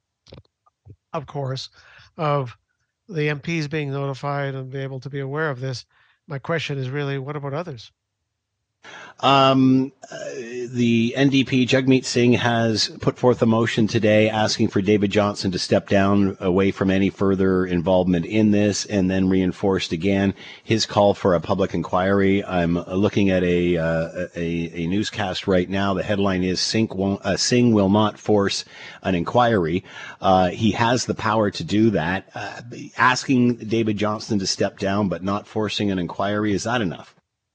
of course, of the M Ps being notified and be able to be aware of this. My question is really, what about others? Um, uh, the N D P, Jagmeet Singh, has put forth a motion today asking for David Johnston to step down away from any further involvement in this, and then reinforced again his call for a public inquiry. I'm looking at a uh, a, a newscast right now. The headline is Singh won't, uh, Singh will not force an inquiry. Uh, he has the power to do that. Uh, asking David Johnston to step down but not forcing an inquiry, is that enough?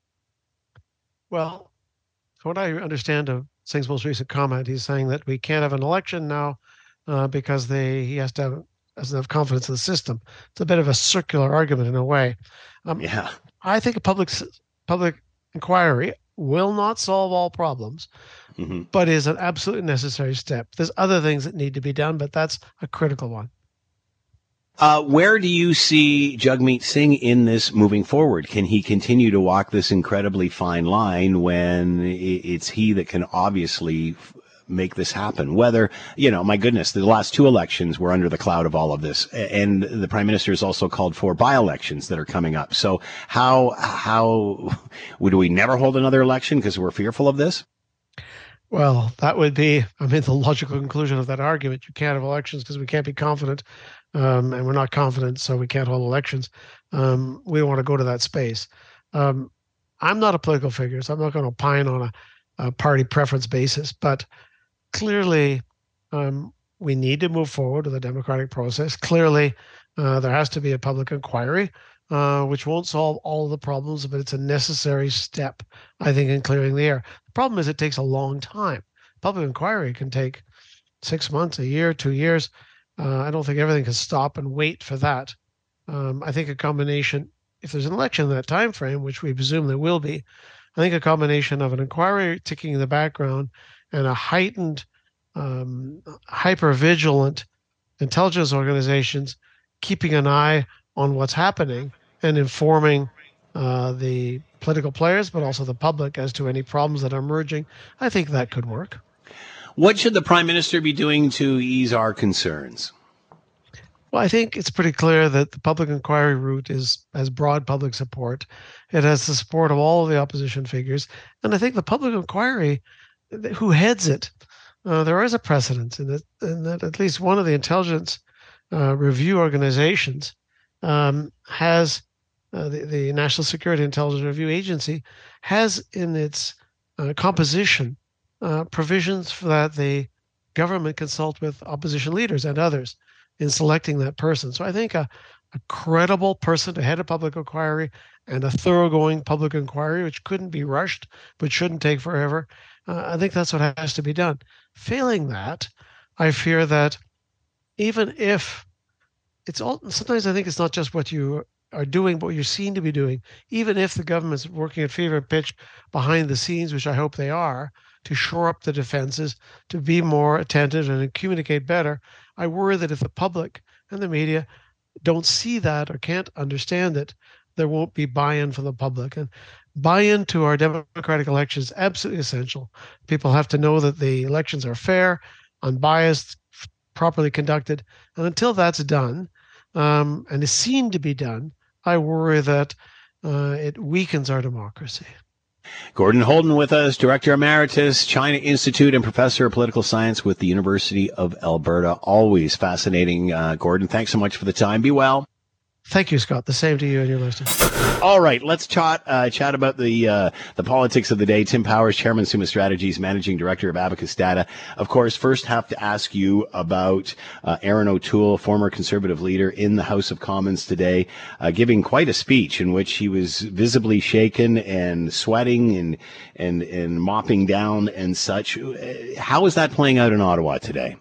Well, from what I understand of Singh's most recent comment, he's saying that we can't have an election now uh, because they he has to have doesn't have confidence in the system. It's a bit of a circular argument in a way. Um, yeah, I think a public public inquiry will not solve all problems, mm-hmm. but is an absolutely necessary step. There's other things that need to be done, but that's a critical one. Uh, where do you see Jagmeet Singh in this moving forward? Can he continue to walk this incredibly fine line when it's he that can obviously make this happen? Whether, you know, my goodness, the last two elections were under the cloud of all of this. And the Prime Minister has also called for by-elections that are coming up. So how, how would we never hold another election because we're fearful of this? Well, that would be, I mean, the logical conclusion of that argument. You can't have elections because we can't be confident. Um, and we're not confident, so we can't hold elections. Um, we don't want to go to that space. Um, I'm not a political figure, so I'm not going to opine on a, a party preference basis. But clearly, um, we need to move forward with the democratic process. Clearly, uh, there has to be a public inquiry, uh, which won't solve all of the problems, but it's a necessary step, I think, in clearing the air. The problem is it takes a long time. Public inquiry can take six months, a year, two years. Uh, I don't think everything can stop and wait for that. Um, I think a combination, if there's an election in that time frame, which we presume there will be, I think a combination of an inquiry ticking in the background and a heightened, um, hyper-vigilant intelligence organizations keeping an eye on what's happening and informing uh, the political players, but also the public as to any problems that are emerging, I think that could work. What should the Prime Minister be doing to ease our concerns? Well, I think it's pretty clear that the public inquiry route is has broad public support. It has the support of all of the opposition figures. And I think the public inquiry, who heads it, uh, there is a precedent in that, in that at least one of the intelligence uh, review organizations um, has, uh, the, the National Security Intelligence Review Agency, has in its uh, composition Uh, provisions for that the government consult with opposition leaders and others in selecting that person. So I think a, a credible person to head a public inquiry and a thoroughgoing public inquiry, which couldn't be rushed, but shouldn't take forever, uh, I think that's what has to be done. Failing that, I fear that even if it's all, sometimes I think it's not just what you are doing, but what you're seen to be doing, even if the government's working at fever pitch behind the scenes, which I hope they are, to shore up the defenses, to be more attentive and communicate better, I worry that if the public and the media don't see that or can't understand it, there won't be buy-in from the public. And buy-in to our democratic elections is absolutely essential. People have to know that the elections are fair, unbiased, properly conducted. And until that's done, um, and is seen to be done, I worry that uh, it weakens our democracy. Gordon Holden with us, Director Emeritus, China Institute, and Professor of Political Science with the University of Alberta. Always fascinating, uh, Gordon. Thanks so much for the time. Be well. Thank you, Scott. The same to you and your listeners. All right, let's chat uh, chat about the uh, the politics of the day. Tim Powers, Chairman, Summa Strategies, Managing Director of Abacus Data. Of course, first have to ask you about uh, Erin O'Toole, former Conservative leader in the House of Commons today, uh, giving quite a speech in which he was visibly shaken and sweating and and and mopping down and such. How is that playing out in Ottawa today?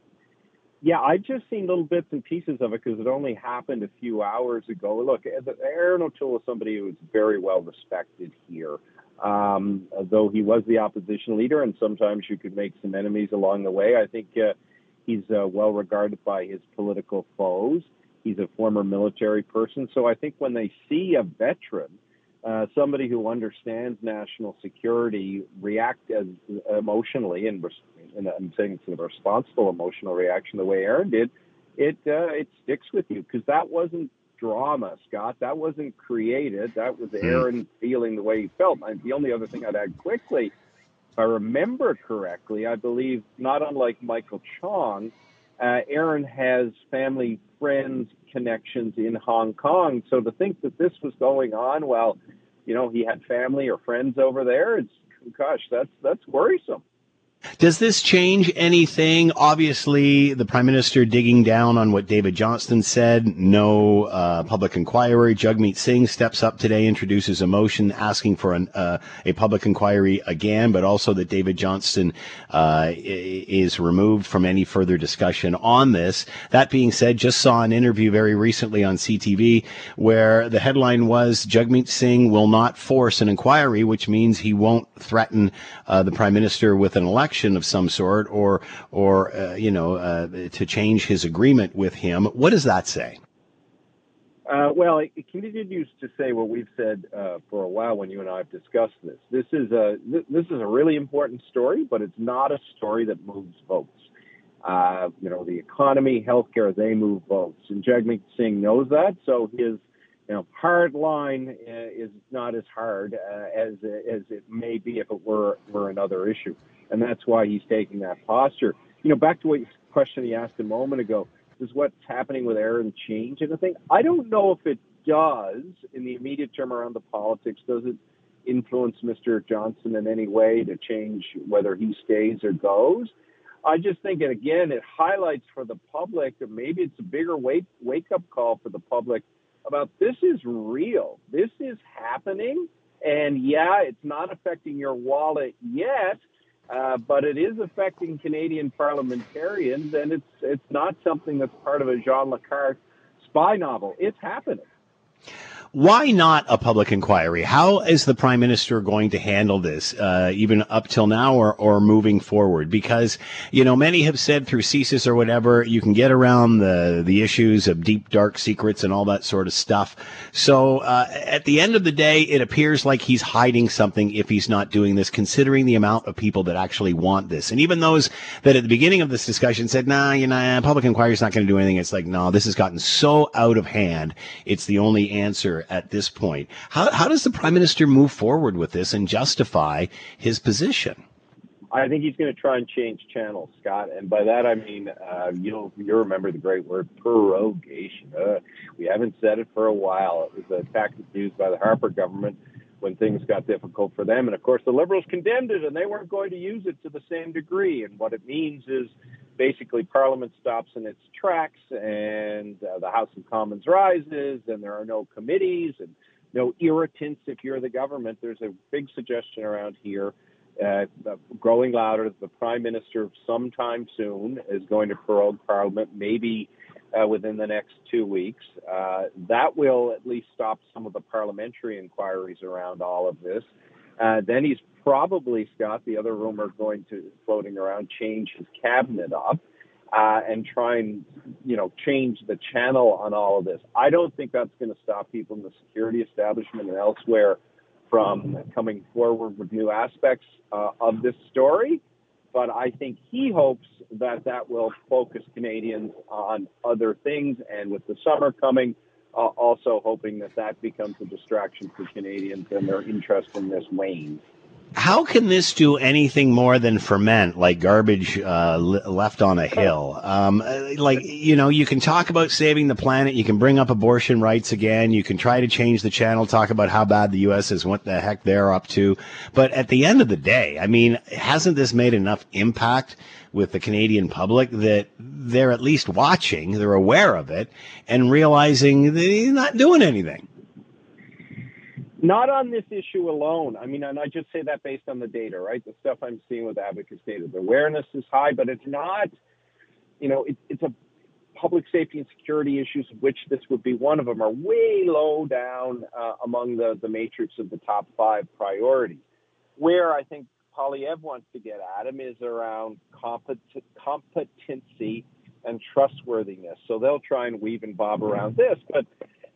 Yeah, I've just seen little bits and pieces of it because it only happened a few hours ago. Look, Erin O'Toole is somebody who is very well respected here. Um, though he was the opposition leader, and sometimes you could make some enemies along the way, I think uh, he's uh, well regarded by his political foes. He's a former military person. So I think when they see a veteran, uh, somebody who understands national security, react as emotionally and and I'm saying it's a responsible emotional reaction the way Erin did, it uh, it sticks with you because that wasn't drama, Scott. That wasn't created. That was Erin feeling the way he felt. And the only other thing I'd add quickly, if I remember correctly, I believe not unlike Michael Chong, uh, Erin has family, friends, connections in Hong Kong. So to think that this was going on while, you know, he had family or friends over there, it's gosh, that's that's worrisome. Does this change anything? Obviously, the Prime Minister digging down on what David Johnston said, no uh, public inquiry. Jagmeet Singh steps up today, introduces a motion asking for an, uh, a public inquiry again, but also that David Johnston uh, is removed from any further discussion on this. That being said, just saw an interview very recently on C T V where the headline was Jagmeet Singh will not force an inquiry, which means he won't threaten uh, the Prime Minister with an election of some sort or, or uh, you know, uh, to change his agreement with him. What does that say? Uh, well, it continues to say what we've said uh, for a while when you and I have discussed this. This is a this is a really important story, but it's not a story that moves votes. Uh, you know, the economy, healthcare, they move votes, and Jagmeet Singh knows that. So his you know hard line uh, is not as hard uh, as as it may be if it were were another issue. And that's why he's taking that posture. You know, back to what question he asked a moment ago, does what's happening with Erin change anything? I don't know if it does in the immediate term around the politics. Does it influence Mister Johnston in any way to change whether he stays or goes? I just think, and again, it highlights for the public, or maybe it's a bigger wake, wake-up call for the public about this is real. This is happening. And yeah, it's not affecting your wallet yet. Uh, but it is affecting Canadian parliamentarians, and it's it's not something that's part of a Jean Le Carre spy novel. It's happening. Why not a public inquiry? How is the Prime Minister going to handle this, uh, even up till now or, or moving forward? Because, you know, many have said through C S I S or whatever, you can get around the, the issues of deep, dark secrets and all that sort of stuff. So uh, at the end of the day, it appears like he's hiding something if he's not doing this, considering the amount of people that actually want this. And even those that at the beginning of this discussion said, nah, you know, public inquiry is not going to do anything. It's like, no, this has gotten so out of hand. It's the only answer at this point. How, how does the Prime Minister move forward with this and justify his position? I think he's going to try and change channels, Scott. And by that, I mean, uh, you'll, you'll remember the great word prorogation. Uh, we haven't said it for a while. It was a tactic used by the Harper government when things got difficult for them. And of course, the Liberals condemned it, and they weren't going to use it to the same degree. And what it means is basically Parliament stops in its tracks, and uh, the House of Commons rises, and there are no committees and no irritants if you're the government. There's a big suggestion around here, uh, growing louder, that the Prime Minister sometime soon is going to prorogue Parliament, maybe uh, within the next two weeks. Uh, that will at least stop some of the parliamentary inquiries around all of this. Uh, then he's probably, Scott, the other rumor going to floating around, change his cabinet up. uh, and try and, you know, change the channel on all of this. I don't think that's going to stop people in the security establishment and elsewhere from coming forward with new aspects uh, of this story. But I think he hopes that that will focus Canadians on other things. And with the summer coming, uh, also hoping that that becomes a distraction for Canadians and their interest in this wanes. How can this do anything more than ferment like garbage uh, left on a hill? Um, like, you know, you can talk about saving the planet. You can bring up abortion rights again. You can try to change the channel, talk about how bad the U S is, what the heck they're up to. But at the end of the day, I mean, hasn't this made enough impact with the Canadian public that they're at least watching, they're aware of it, and realizing that he's not doing anything? Not on this issue alone. I mean, and I just say that based on the data, right? The stuff I'm seeing with Abacus data. The awareness is high, but it's not, you know, it, it's a public safety and security issues, of which this would be one of them, are way low down uh, among the, the matrix of the top five priorities. Where I think Poilievre wants to get at him is around compet- competency and trustworthiness. So they'll try and weave and bob around this, but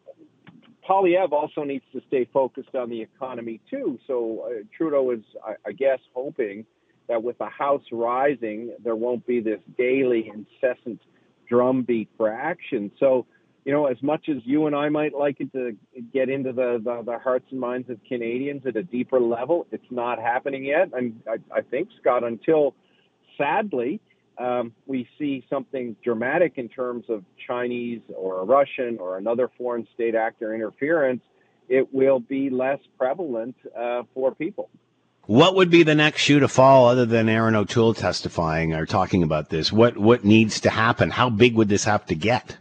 Poilievre also needs to stay focused on the economy, too. So uh, Trudeau is, I, I guess, hoping that with the House rising, there won't be this daily, incessant drumbeat for action. So, you know, as much as you and I might like it to get into the, the, the hearts and minds of Canadians at a deeper level, it's not happening yet. And I, I think, Scott, until, sadly, Um, we see something dramatic in terms of Chinese or a Russian or another foreign state actor interference, it will be less prevalent uh, for people. What would be the next shoe to fall other than Aaron O'Toole testifying or talking about this? What what needs to happen? How big would this have to get?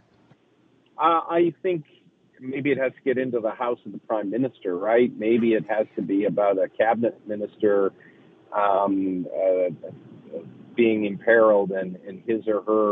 Uh, I think maybe it has to get into the House of the Prime Minister, right? Maybe it has to be about a cabinet minister um, uh, being imperiled and, and his or her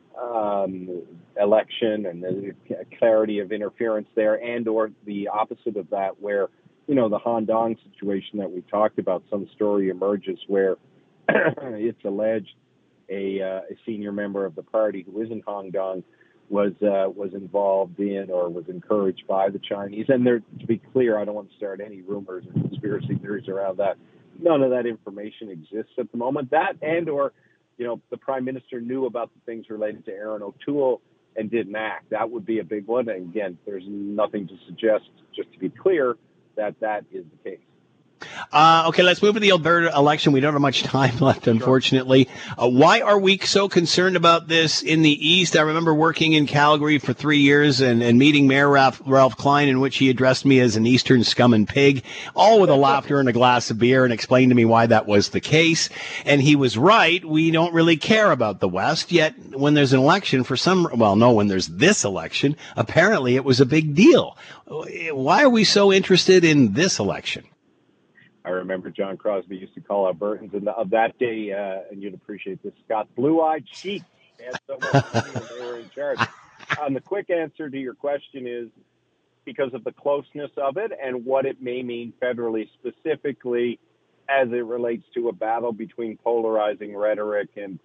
um, election and the clarity of interference there, and or the opposite of that, where, you know, the Han Dong situation that we talked about, some story emerges where it's alleged a, uh, a senior member of the party who isn't Han Dong was uh, was involved in or was encouraged by the Chinese. And there, to be clear, I don't want to start any rumors or conspiracy theories around that. None of that information exists at the moment. That and or, you know, the Prime Minister knew about the things related to Aaron O'Toole and didn't act. That would be a big one. And again, there's nothing to suggest, just to be clear, that that is the case. Uh, okay, let's move to the Alberta election. We don't have much time left, unfortunately. Uh, why are we so concerned about this in the East? I remember working in Calgary for three years and, and meeting Mayor Ralph, Ralph Klein, in which he addressed me as an Eastern scum and pig, all with a laughter and a glass of beer, and explained to me why that was the case. And he was right. We don't really care about the West, yet when there's an election for some, well, no, when there's this election, apparently it was a big deal. Why are we so interested in this election? I remember John Crosby used to call Albertans in the, of that day, uh, and you'd appreciate this, Scott, blue-eyed sheep. They had so much money when they were in charge. Um, the quick answer to your question is because of the closeness of it and what it may mean federally, specifically as it relates to a battle between polarizing rhetoric and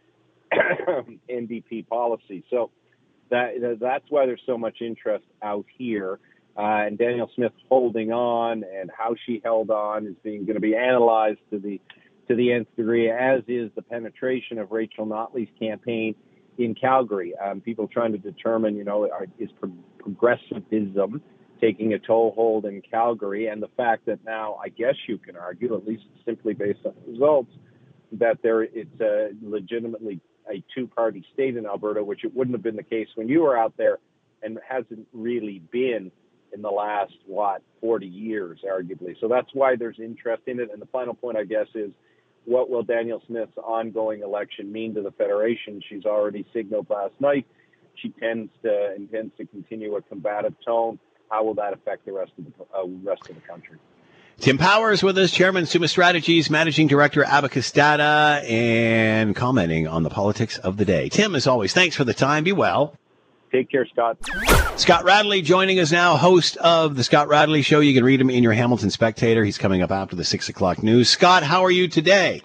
N D P policy. So that that's why there's so much interest out here. Uh, and Danielle Smith holding on, and how she held on is being going to be analyzed to the to the nth degree, as is the penetration of Rachel Notley's campaign in Calgary. Um, people trying to determine, you know, are, is pro- progressivism taking a toehold in Calgary, and the fact that now, I guess you can argue, at least simply based on the results, that there it's uh, legitimately a two-party state in Alberta, which it wouldn't have been the case when you were out there, and hasn't really been in the last, what, forty years, arguably. So that's why there's interest in it. And the final point, I guess, is what will Danielle Smith's ongoing election mean to the Federation? She's already signaled last night she tends to intends to continue a combative tone. How will that affect the rest of the uh, rest of the country? Tim Powers with us, Chairman, Summa Strategies, Managing Director, Abacus Data, and commenting on the politics of the day. Tim, as always, thanks for the time. Be well. Take care, Scott. Scott Radley joining us now, host of The Scott Radley Show. You can read him in your Hamilton Spectator. He's coming up after the six o'clock news. Scott, how are you today?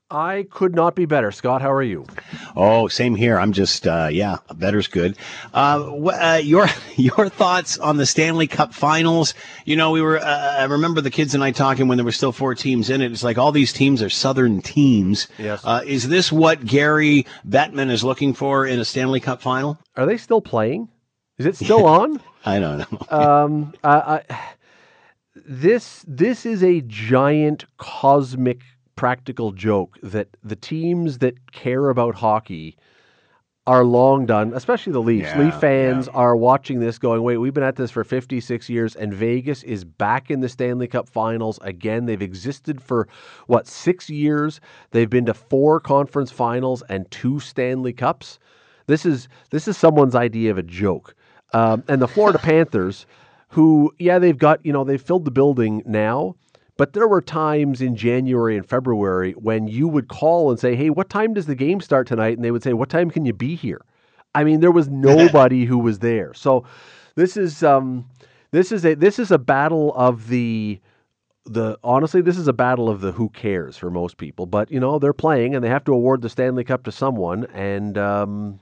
I could not be better. Scott, how are you? Oh, same here. I'm just, uh, yeah, better's good. Uh, wh- uh, your your thoughts on the Stanley Cup Finals? You know, we were. Uh, I remember the kids and I talking when there were still four teams in it. It's like all these teams are Southern teams. Yes. Uh, is this what Gary Bettman is looking for in a Stanley Cup Final? Are they still playing? Is it still on? I don't know. um, I, I, this this is a giant cosmic practical joke that the teams that care about hockey are long done, especially the Leafs. Yeah, Leaf fans yeah. are watching this going, wait, we've been at this for fifty-six years, and Vegas is back in the Stanley Cup Finals again. They've existed for, what, six years? They've been to four conference finals and two Stanley Cups. This is this is someone's idea of a joke. Um, and the Florida Panthers, who, yeah, they've got, you know, they've filled the building now, but there were times in January and February when you would call and say, hey, what time does the game start tonight? And they would say, what time can you be here? I mean, there was nobody who was there. So this is um, this is a this is a battle of the the honestly, this is a battle of the who cares for most people. But, you know, they're playing and they have to award the Stanley Cup to someone. And um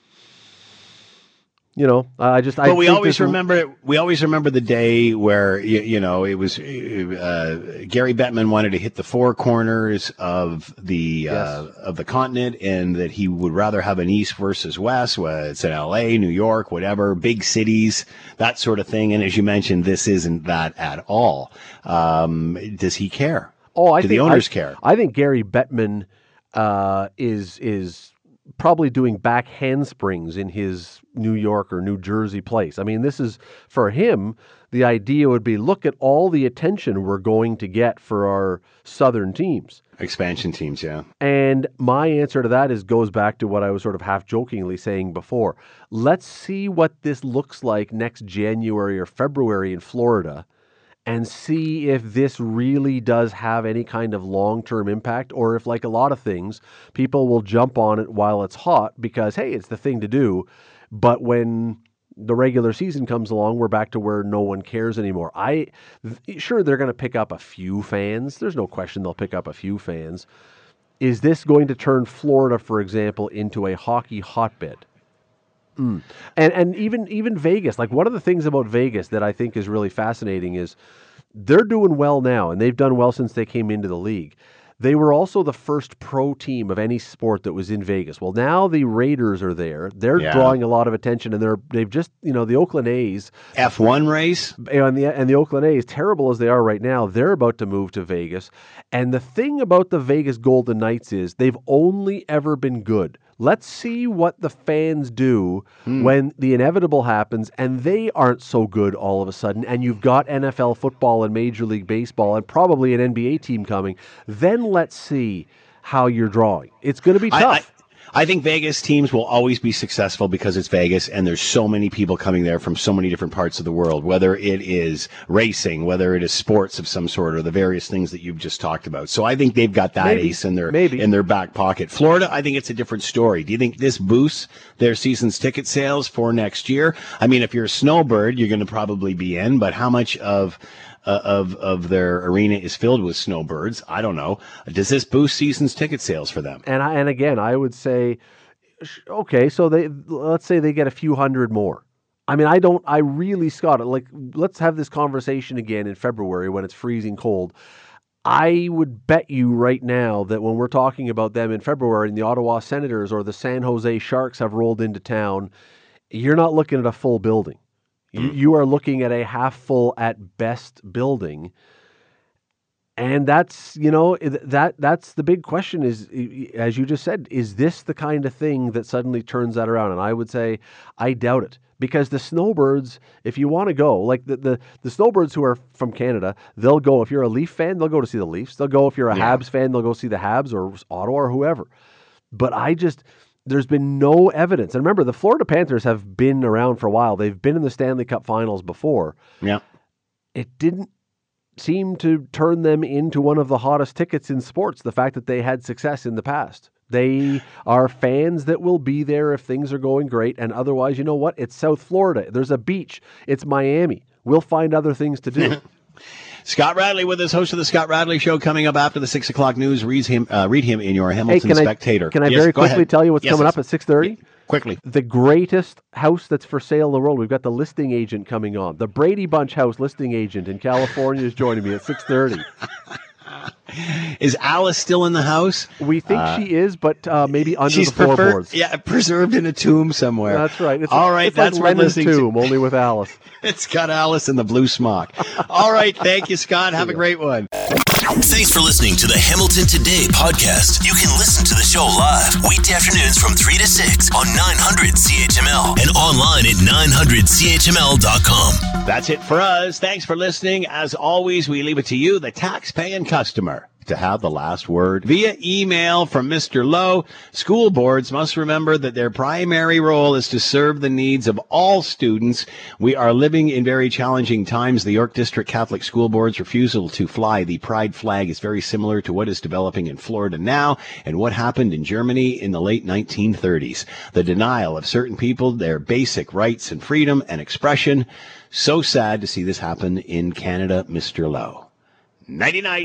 You know, I just. But I we think always this- remember. We always remember the day where you, you know it was uh, Gary Bettman wanted to hit the four corners of the uh, of the continent, and that he would rather have an East versus West. Whether it's in L A, New York, whatever, big cities, that sort of thing. And as you mentioned, this isn't that at all. Um, does he care? Oh, I Do think the owners I, care? I think Gary Bettman uh, is is probably doing back handsprings in his New York or New Jersey place. I mean, this is for him. The idea would be, look at all the attention we're going to get for our Southern teams, expansion teams. Yeah. And my answer to that is goes back to what I was sort of half jokingly saying before. Let's see what this looks like next January or February in Florida, and see if this really does have any kind of long-term impact, or if, like a lot of things, people will jump on it while it's hot because, hey, it's the thing to do. But when the regular season comes along, we're back to where no one cares anymore. I sure they're going to pick up a few fans. There's no question they'll pick up a few fans. Is this going to turn Florida, for example, into a hockey hotbed? Mm. And and even even Vegas, like one of the things about Vegas that I think is really fascinating is they're doing well now, and they've done well since they came into the league. They were also the first pro team of any sport that was in Vegas. Well, now the Raiders are there. They're Yeah. drawing a lot of attention, and they're they've just, you know, the Oakland A's F one race, and the and the Oakland A's, terrible as they are right now, they're about to move to Vegas. And the thing about the Vegas Golden Knights is they've only ever been good. Let's see what the fans do Hmm. when the inevitable happens and they aren't so good all of a sudden, and you've got N F L football and Major League Baseball and probably an N B A team coming. Then let's see how you're drawing. It's going to be I- tough. I think Vegas teams will always be successful because it's Vegas and there's so many people coming there from so many different parts of the world, whether it is racing, whether it is sports of some sort, or the various things that you've just talked about. So I think they've got that Maybe. ace in their Maybe. in their back pocket. Florida, I think it's a different story. Do you think this boosts their season's ticket sales for next year? I mean, if you're a snowbird, you're going to probably be in, but how much of uh, of of their arena is filled with snowbirds? I don't know. Does this boost season's ticket sales for them? And I, and again, I would say, sh- okay, so they let's say they get a few hundred more. I mean, I don't, I really, Scott, like, let's have this conversation again in February when it's freezing cold. I would bet you right now that when we're talking about them in February and the Ottawa Senators or the San Jose Sharks have rolled into town, you're not looking at a full building. You, you are looking at a half full at best building. And that's, you know, that that's the big question is, as you just said, is this the kind of thing that suddenly turns that around? And I would say, I doubt it. Because the Snowbirds, if you want to go, like the, the, the Snowbirds who are from Canada, they'll go, if you're a Leaf fan, they'll go to see the Leafs. They'll go, if you're a Yeah. Habs fan, they'll go see the Habs or Ottawa or whoever. But I just, there's been no evidence. And remember, the Florida Panthers have been around for a while. They've been in the Stanley Cup Finals before. Yeah. It didn't seem to turn them into one of the hottest tickets in sports, the fact that they had success in the past. They are fans that will be there if things are going great, and otherwise, you know what? It's South Florida. There's a beach. It's Miami. We'll find other things to do. Scott Radley with us, host of the Scott Radley Show, coming up after the six o'clock news. Read him, uh, read him in your Hamilton hey, can Spectator. I, can I yes, very quickly ahead. tell you what's yes, coming yes. up at six thirty? Quickly. The greatest house that's for sale in the world. We've got the listing agent coming on. The Brady Bunch house listing agent in California is joining me at six thirty. Is Alice still in the house? We think uh, she is, but uh, maybe under she's the floorboards. Yeah, preserved in a tomb somewhere. That's right. It's All right, it's that's like what Lenin's listening tomb, to. only with Alice. It's got Alice in the blue smock. All right, thank you, Scott. Have a great one. Thanks for listening to the Hamilton Today podcast. You can listen to the show live weekday afternoons from three to six on nine hundred C H M L and online at nine hundred C H M L dot com. That's it for us. Thanks for listening. As always, we leave it to you, the tax-paying customer, to have the last word via email from Mister Lowe. School boards must remember that their primary role is to serve the needs of all students. We are living in very challenging times. The York District Catholic School Board's refusal to fly the pride flag is very similar to what is developing in Florida now and what happened in Germany in the late nineteen thirties. The denial of certain people their basic rights and freedom and expression. So sad to see this happen in Canada, Mister Lowe. Nighty-night.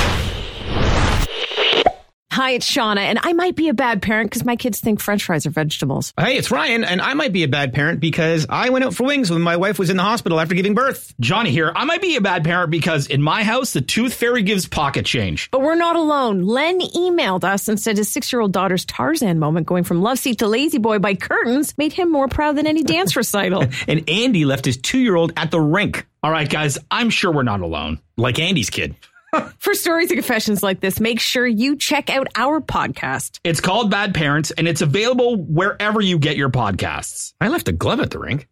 Hi, it's Shauna, and I might be a bad parent because my kids think French fries are vegetables. Hey, it's Ryan, and I might be a bad parent because I went out for wings when my wife was in the hospital after giving birth. Johnny here. I might be a bad parent because in my house, the tooth fairy gives pocket change. But we're not alone. Len emailed us and said his six-year-old daughter's Tarzan moment going from love seat to lazy boy by curtains made him more proud than any dance recital. And Andy left his two-year-old at the rink. All right, guys, I'm sure we're not alone. Like Andy's kid. For stories and confessions like this, make sure you check out our podcast. It's called Bad Parents, and it's available wherever you get your podcasts. I left a glove at the rink.